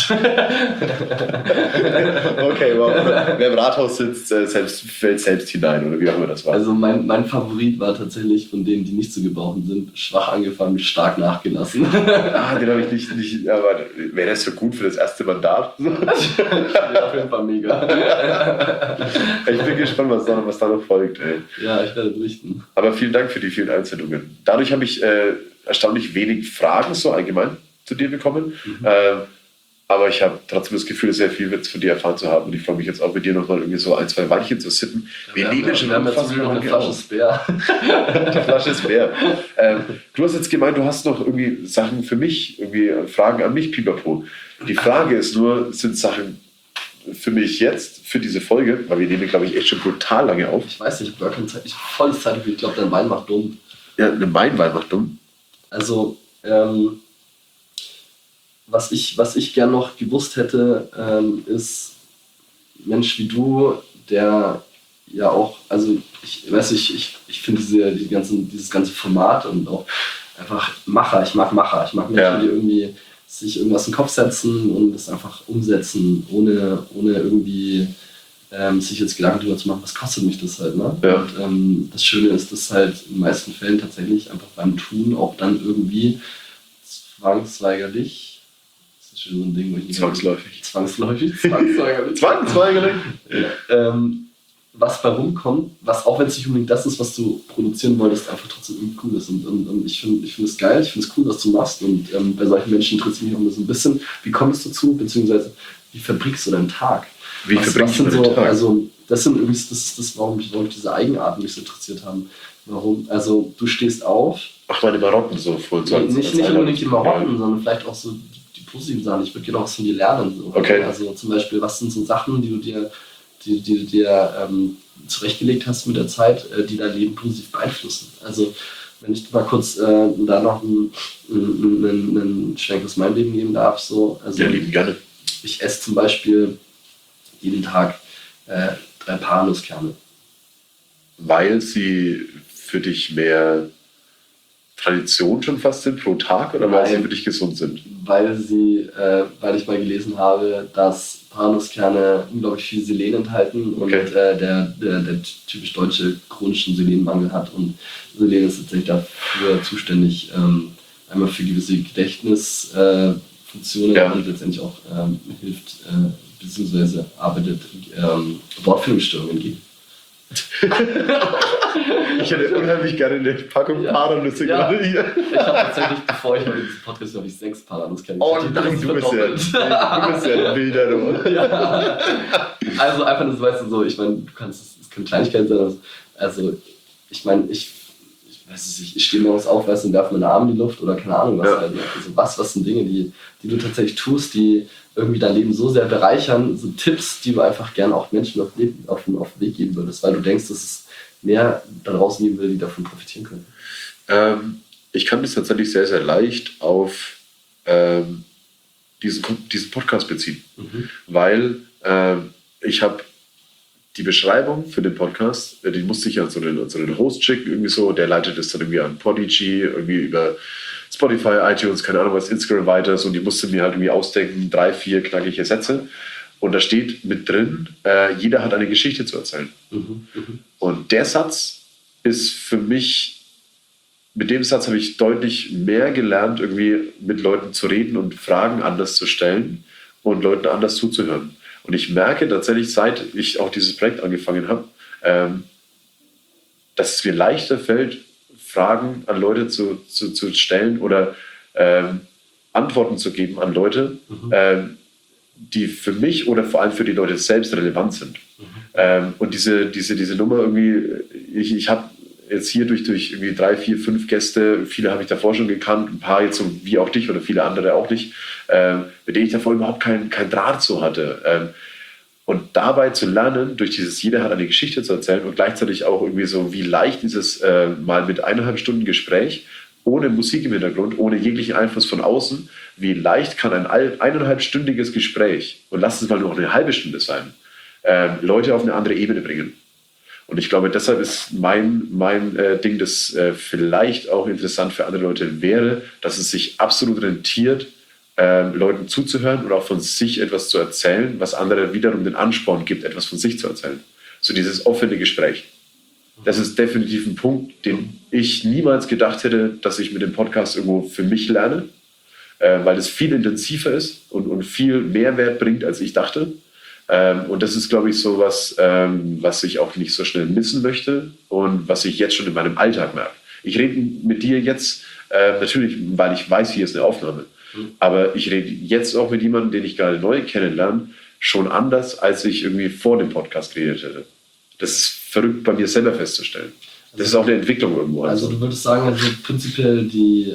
Okay, wow. Wer im Rathaus sitzt, fällt selbst hinein, oder wie auch immer das war. Also mein Favorit war tatsächlich von denen, die nicht zu gebrauchen sind, schwach angefangen, stark nachgelassen. Den habe ich nicht. Aber wäre das so gut für das erste Mandat? Auf jeden Fall mega. Ich bin gespannt, was da noch folgt. Ey. Ja, ich werde berichten. Aber vielen Dank für die vielen Einsendungen. Dadurch habe ich erstaunlich wenig Fragen so allgemein zu dir bekommen. Aber ich habe trotzdem das Gefühl, sehr viel Witz von dir erfahren zu haben. Und ich freue mich jetzt auch mit dir nochmal irgendwie so 1, 2 Weinchen zu sippen. Wir nehmen schon haben jetzt unfassbar eine lange Flasche auf. Speer. Die Flasche ist leer. Du hast jetzt gemeint, du hast noch irgendwie Sachen für mich, irgendwie Fragen an mich, Pipapo. Die Frage ist nur, sind Sachen für mich jetzt, für diese Folge, weil wir nehmen, glaube ich, echt schon brutal lange auf. Ich weiß nicht, ich habe gar keine Zeit. Ich habe volles Zeit. Ich glaube, dein Wein macht dumm. Ja, eine Weinwein macht dumm. Also, was ich gern noch gewusst hätte, ist, Mensch wie du, der ja auch, also ich finde dieses ganze Format und auch einfach Macher, ich mag Menschen, Ja. die irgendwie sich irgendwas in den Kopf setzen und das einfach umsetzen, ohne irgendwie sich jetzt Gedanken darüber zu machen, was kostet mich das halt. Ne? Ja. Und das Schöne ist, dass halt in den meisten Fällen tatsächlich einfach beim Tun auch dann irgendwie zwangsweigerlich, das ist schon so ein Ding, wo ich nicht Zwangsläufig. Zwangsweigerlich. Was bei rumkommt, was auch wenn es nicht unbedingt das ist, was du produzieren wolltest, einfach trotzdem irgendwie cool ist. Und ich finde es geil, ich finde es cool, was du machst. Und bei solchen Menschen interessiert mich auch so ein bisschen, wie kommst du dazu, beziehungsweise wie verbringst du deinen Tag? Wie verbringst du den Tag? Also das sind übrigens, das ist das, warum diese Eigenarten mich so interessiert haben. Warum? Also du stehst auf. Ach, meine Marotten so voll. Nicht unbedingt die Marotten, sondern vielleicht auch so die positiven Sachen. Ich würde gerne auch was von dir lernen. So. Okay. Also zum Beispiel, was sind so Sachen, die du dir zurechtgelegt hast mit der Zeit, die dein Leben positiv beeinflussen? Also wenn ich mal kurz da noch einen Schwenk aus meinem Leben geben darf. So, also, Ja, lieben gerne. ich esse zum Beispiel jeden Tag 3 Paranusskerne. Weil sie für dich mehr Tradition schon fast sind pro Tag oder weil sie Nein. für dich gesund sind? Weil ich mal gelesen habe, dass Paranusskerne unglaublich viel Selen enthalten und Okay. der typisch deutsche chronischen Selenmangel hat. Und Selen ist tatsächlich dafür zuständig, einmal für gewisse Gedächtnisfunktionen Ja. und letztendlich auch hilft, beziehungsweise arbeitet Wortfindungsstörungen entgegen. Ich hätte unheimlich gerne eine Packung Paranüsse gerade hier. Ich habe tatsächlich, bevor ich heute diesen Podcast habe ich 6 Paranüsse kennengelernt. Oh, du bist ja ein wilder, du. Ja. Also einfach nur so, weißt du, so, ich meine, es können Kleinigkeiten sein, also ich meine, ich weiß es nicht, ich stehe morgens auf, weißt du, und werfe meine Arme in die Luft oder keine Ahnung was. Ja. Also was sind Dinge, die du tatsächlich tust, die irgendwie dein Leben so sehr bereichern, so Tipps, die du einfach gerne auch Menschen auf den Weg geben würdest, weil du denkst, dass es mehr da draußen geben will, die davon profitieren können. Ich kann das tatsächlich sehr, sehr leicht auf diesen Podcast beziehen, weil ich habe die Beschreibung für den Podcast, die musste ich an so einen Host schicken, irgendwie so, der leitet es dann irgendwie an Podigy, irgendwie über Spotify, iTunes, keine Ahnung was, Instagram weiter, so, und die musste mir halt irgendwie ausdenken, 3, 4 knackige Sätze. Und da steht mit drin, jeder hat eine Geschichte zu erzählen. Und der Satz ist für mich, mit dem Satz habe ich deutlich mehr gelernt, irgendwie mit Leuten zu reden und Fragen anders zu stellen und Leuten anders zuzuhören. Und ich merke tatsächlich, seit ich auch dieses Projekt angefangen habe, dass es mir leichter fällt, Fragen an Leute zu stellen oder Antworten zu geben an Leute, die für mich oder vor allem für die Leute selbst relevant sind. Und diese Nummer irgendwie, ich habe jetzt hier durch irgendwie 3, 4, 5 Gäste, viele habe ich davor schon gekannt, ein paar jetzt so wie auch dich oder viele andere auch nicht, mit denen ich davor überhaupt kein Draht so hatte. Und dabei zu lernen, durch dieses jeder hat eine Geschichte zu erzählen und gleichzeitig auch irgendwie so, wie leicht dieses mal mit 1,5 Stunden Gespräch, ohne Musik im Hintergrund, ohne jeglichen Einfluss von außen, wie leicht kann ein 1,5-stündiges Gespräch, und lass es mal nur noch eine halbe Stunde sein, Leute auf eine andere Ebene bringen. Und ich glaube, deshalb ist mein Ding, das vielleicht auch interessant für andere Leute wäre, dass es sich absolut rentiert, Leuten zuzuhören und auch von sich etwas zu erzählen, was andere wiederum den Ansporn gibt, etwas von sich zu erzählen. So dieses offene Gespräch. Das ist definitiv ein Punkt, den ich niemals gedacht hätte, dass ich mit dem Podcast irgendwo für mich lerne, weil es viel intensiver ist und viel Mehrwert bringt, als ich dachte. Und das ist, glaube ich, so was, was ich auch nicht so schnell missen möchte und was ich jetzt schon in meinem Alltag merke. Ich rede mit dir jetzt, natürlich, weil ich weiß, hier ist eine Aufnahme, aber ich rede jetzt auch mit jemandem, den ich gerade neu kennenlerne, schon anders, als ich irgendwie vor dem Podcast geredet hätte. Das ist verrückt bei mir selber festzustellen. Das ist auch eine Entwicklung irgendwo. Also du würdest sagen, also prinzipiell die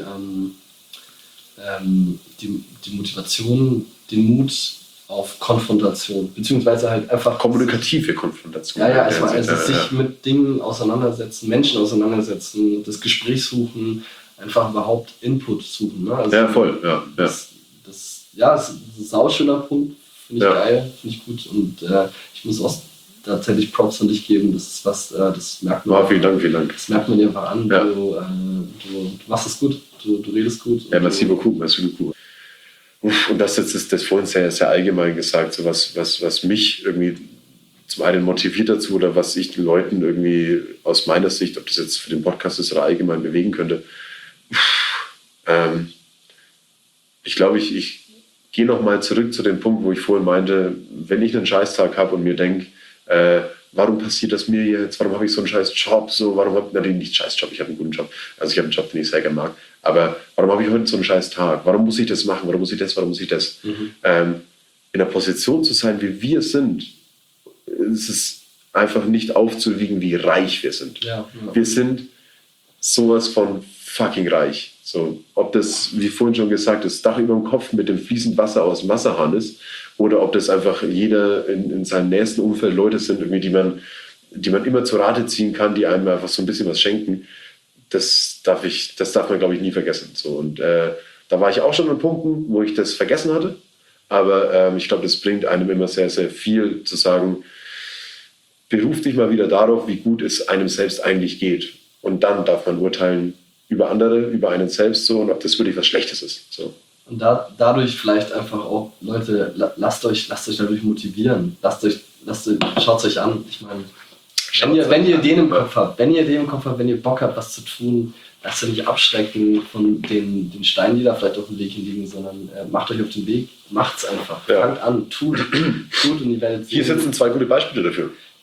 Motivation, den Mut auf Konfrontation, beziehungsweise halt einfach kommunikative Konfrontation. Ja, also sich mit Dingen auseinandersetzen, Menschen auseinandersetzen, das Gespräch suchen, einfach überhaupt Input suchen. Ne? Also ja, voll. Ja. Das ist ein sauschöner Punkt, finde ich geil, finde ich gut, und ich muss auch tatsächlich Props an dich geben, das ist was, das merkt man. Vielen Dank. Das merkt man dir einfach an, ja. Du machst es gut, du redest gut. Ja, merci beaucoup. Und das ist das vorhin sehr, sehr allgemein gesagt, so was mich irgendwie zum einen motiviert dazu oder was ich den Leuten irgendwie aus meiner Sicht, ob das jetzt für den Podcast ist oder allgemein, bewegen könnte. Ich glaube, ich gehe nochmal zurück zu dem Punkt, wo ich vorhin meinte, wenn ich einen Scheißtag habe und mir denke, warum passiert das mir jetzt, warum habe ich so einen scheiß Job, so, warum habe ich natürlich nicht scheiß Job, ich habe einen guten Job, also ich habe einen Job, den ich sehr gerne mag, aber warum habe ich heute so einen scheiß Tag, warum muss ich das machen, warum muss ich das? In der Position zu sein, wie wir sind, ist es einfach nicht aufzuwiegen, wie reich wir sind. Ja. Wir sind sowas von fucking reich. So, ob das, wie vorhin schon gesagt, das Dach über dem Kopf mit dem fließend Wasser aus dem Wasserhahn ist oder ob das einfach jeder in seinem nächsten Umfeld Leute sind, irgendwie, die man immer zur Rate ziehen kann, die einem einfach so ein bisschen was schenken, das darf man, glaube ich, nie vergessen. So, und da war ich auch schon an Punkten, wo ich das vergessen hatte, aber ich glaube, das bringt einem immer sehr, sehr viel zu sagen, beruf dich mal wieder darauf, wie gut es einem selbst eigentlich geht. Und dann darf man urteilen über andere, über einen selbst so und ob das wirklich was Schlechtes ist. So. Und dadurch vielleicht einfach auch, Leute, lasst euch dadurch motivieren. Schaut es euch an. Ich meine, wenn ihr Ideen im Kopf habt, wenn ihr Bock habt, was zu tun, lasst euch nicht abschrecken von den Steinen, die da vielleicht auf dem Weg liegen, sondern macht euch auf den Weg, macht's einfach. Ja. Fangt an, tut und ihr werdet sehen. Hier sitzen 2 gute Beispiele dafür.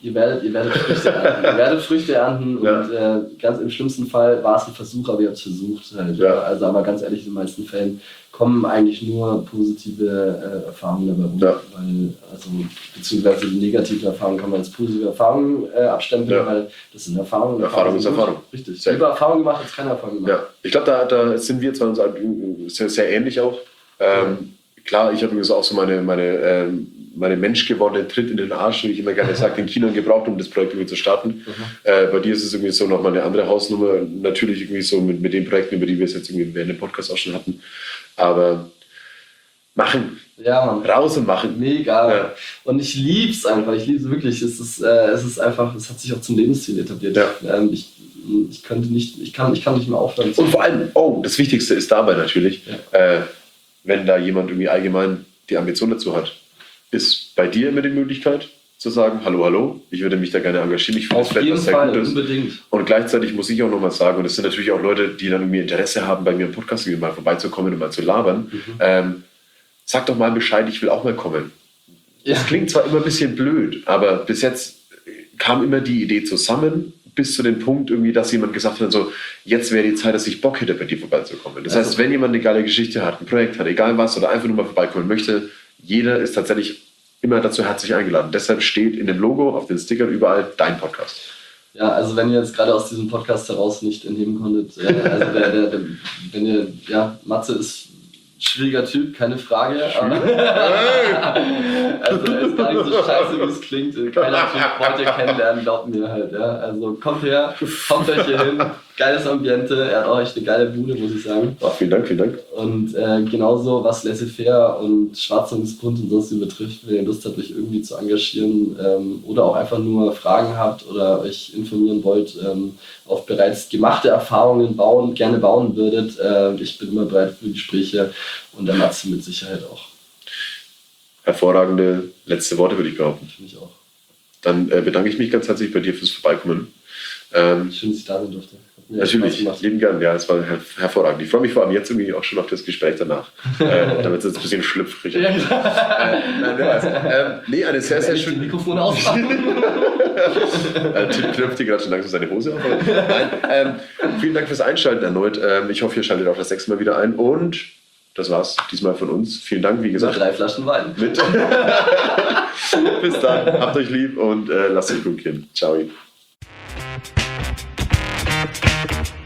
Ihr werdet Früchte ernten. Ihr werdet Früchte ernten und ganz im schlimmsten Fall war es ein Versuch, aber ihr habt es versucht. Halt, ja. Also aber ganz ehrlich, in den meisten Fällen kommen eigentlich nur positive Erfahrungen dabei rum. Ja. Beziehungsweise die negative Erfahrungen kann man als positive Erfahrungen abstempeln, weil das sind Erfahrungen. Erfahrung ist Erfahrung. Richtig. Lieber Erfahrung gemacht als keine Erfahrung gemacht. Ja. Ich glaube, da sind wir zwar uns sehr, sehr ähnlich auch. Klar, ich habe auch so meine menschgewordene Tritt in den Arsch, wie ich immer gerne sage, den Kindern gebraucht, um das Projekt irgendwie zu starten. Bei dir ist es irgendwie so nochmal eine andere Hausnummer. Natürlich irgendwie so mit den Projekten, über die wir es jetzt irgendwie während dem Podcast auch schon hatten. Aber machen. Ja, Mann. Raus und machen. Mega. Ja. Und ich lieb's einfach. Ich lieb's wirklich. Es ist einfach, es hat sich auch zum Lebensstil etabliert. Ja. Ich kann nicht mehr aufhören. Und vor allem, das Wichtigste ist dabei natürlich, wenn da jemand irgendwie allgemein die Ambition dazu hat, ist bei dir immer die Möglichkeit zu sagen, hallo, ich würde mich da gerne engagieren. Ich finde das vielleicht was sehr Gutes. Unbedingt. Und gleichzeitig muss ich auch nochmal sagen, und das sind natürlich auch Leute, die dann irgendwie Interesse haben, bei mir im Podcast mal vorbeizukommen und mal zu labern. Sag doch mal Bescheid, ich will auch mal kommen. Ja. Das klingt zwar immer ein bisschen blöd, aber bis jetzt kam immer die Idee zusammen, bis zu dem Punkt irgendwie, dass jemand gesagt hat, so, jetzt wäre die Zeit, dass ich Bock hätte, bei dir vorbeizukommen. Das heißt, wenn jemand eine geile Geschichte hat, ein Projekt hat, egal was, oder einfach nur mal vorbeikommen möchte, jeder ist tatsächlich immer dazu herzlich eingeladen. Deshalb steht in dem Logo, auf den Stickern überall dein Podcast. Ja, also wenn ihr jetzt gerade aus diesem Podcast heraus nicht entnehmen konntet, Matze ist schwieriger Typ, keine Frage. Aber also ist gar nicht so scheiße, wie es klingt. Keiner Typ wollt ihr kennenlernen, glaubt mir halt. Ja. Also kommt her, kommt euch hier hin. Geiles Ambiente, er hat auch echt eine geile Bude, muss ich sagen. Ach, vielen Dank, vielen Dank. Und genauso, was Laissez-faire und Schwarzungsgrund und sonst betrifft, wenn ihr Lust habt, euch irgendwie zu engagieren oder auch einfach nur Fragen habt oder euch informieren wollt, auf bereits gemachte Erfahrungen gerne bauen würdet, ich bin immer bereit für Gespräche und der Matze mit Sicherheit auch. Hervorragende letzte Worte, würde ich behaupten. Finde ich auch. Dann bedanke ich mich ganz herzlich bei dir fürs Vorbeikommen. Schön, dass ich da sein durfte. Natürlich, lieben gern. Ja, es war hervorragend. Ich freue mich vor allem jetzt irgendwie auch schon auf das Gespräch danach. Damit es jetzt ein bisschen schlüpfrig. Ja, eine sehr, sehr schöne... Mikrofon ausmachen. Tim knöpft hier gerade schon langsam seine Hose auf. Nein, vielen Dank fürs Einschalten erneut. Ich hoffe, ihr schaltet auch das nächste Mal wieder ein. Und das war's diesmal von uns. Vielen Dank, wie gesagt. Mit 3 Flaschen Wein. Bis dann. Habt euch lieb und lasst euch gut gehen. Ciao.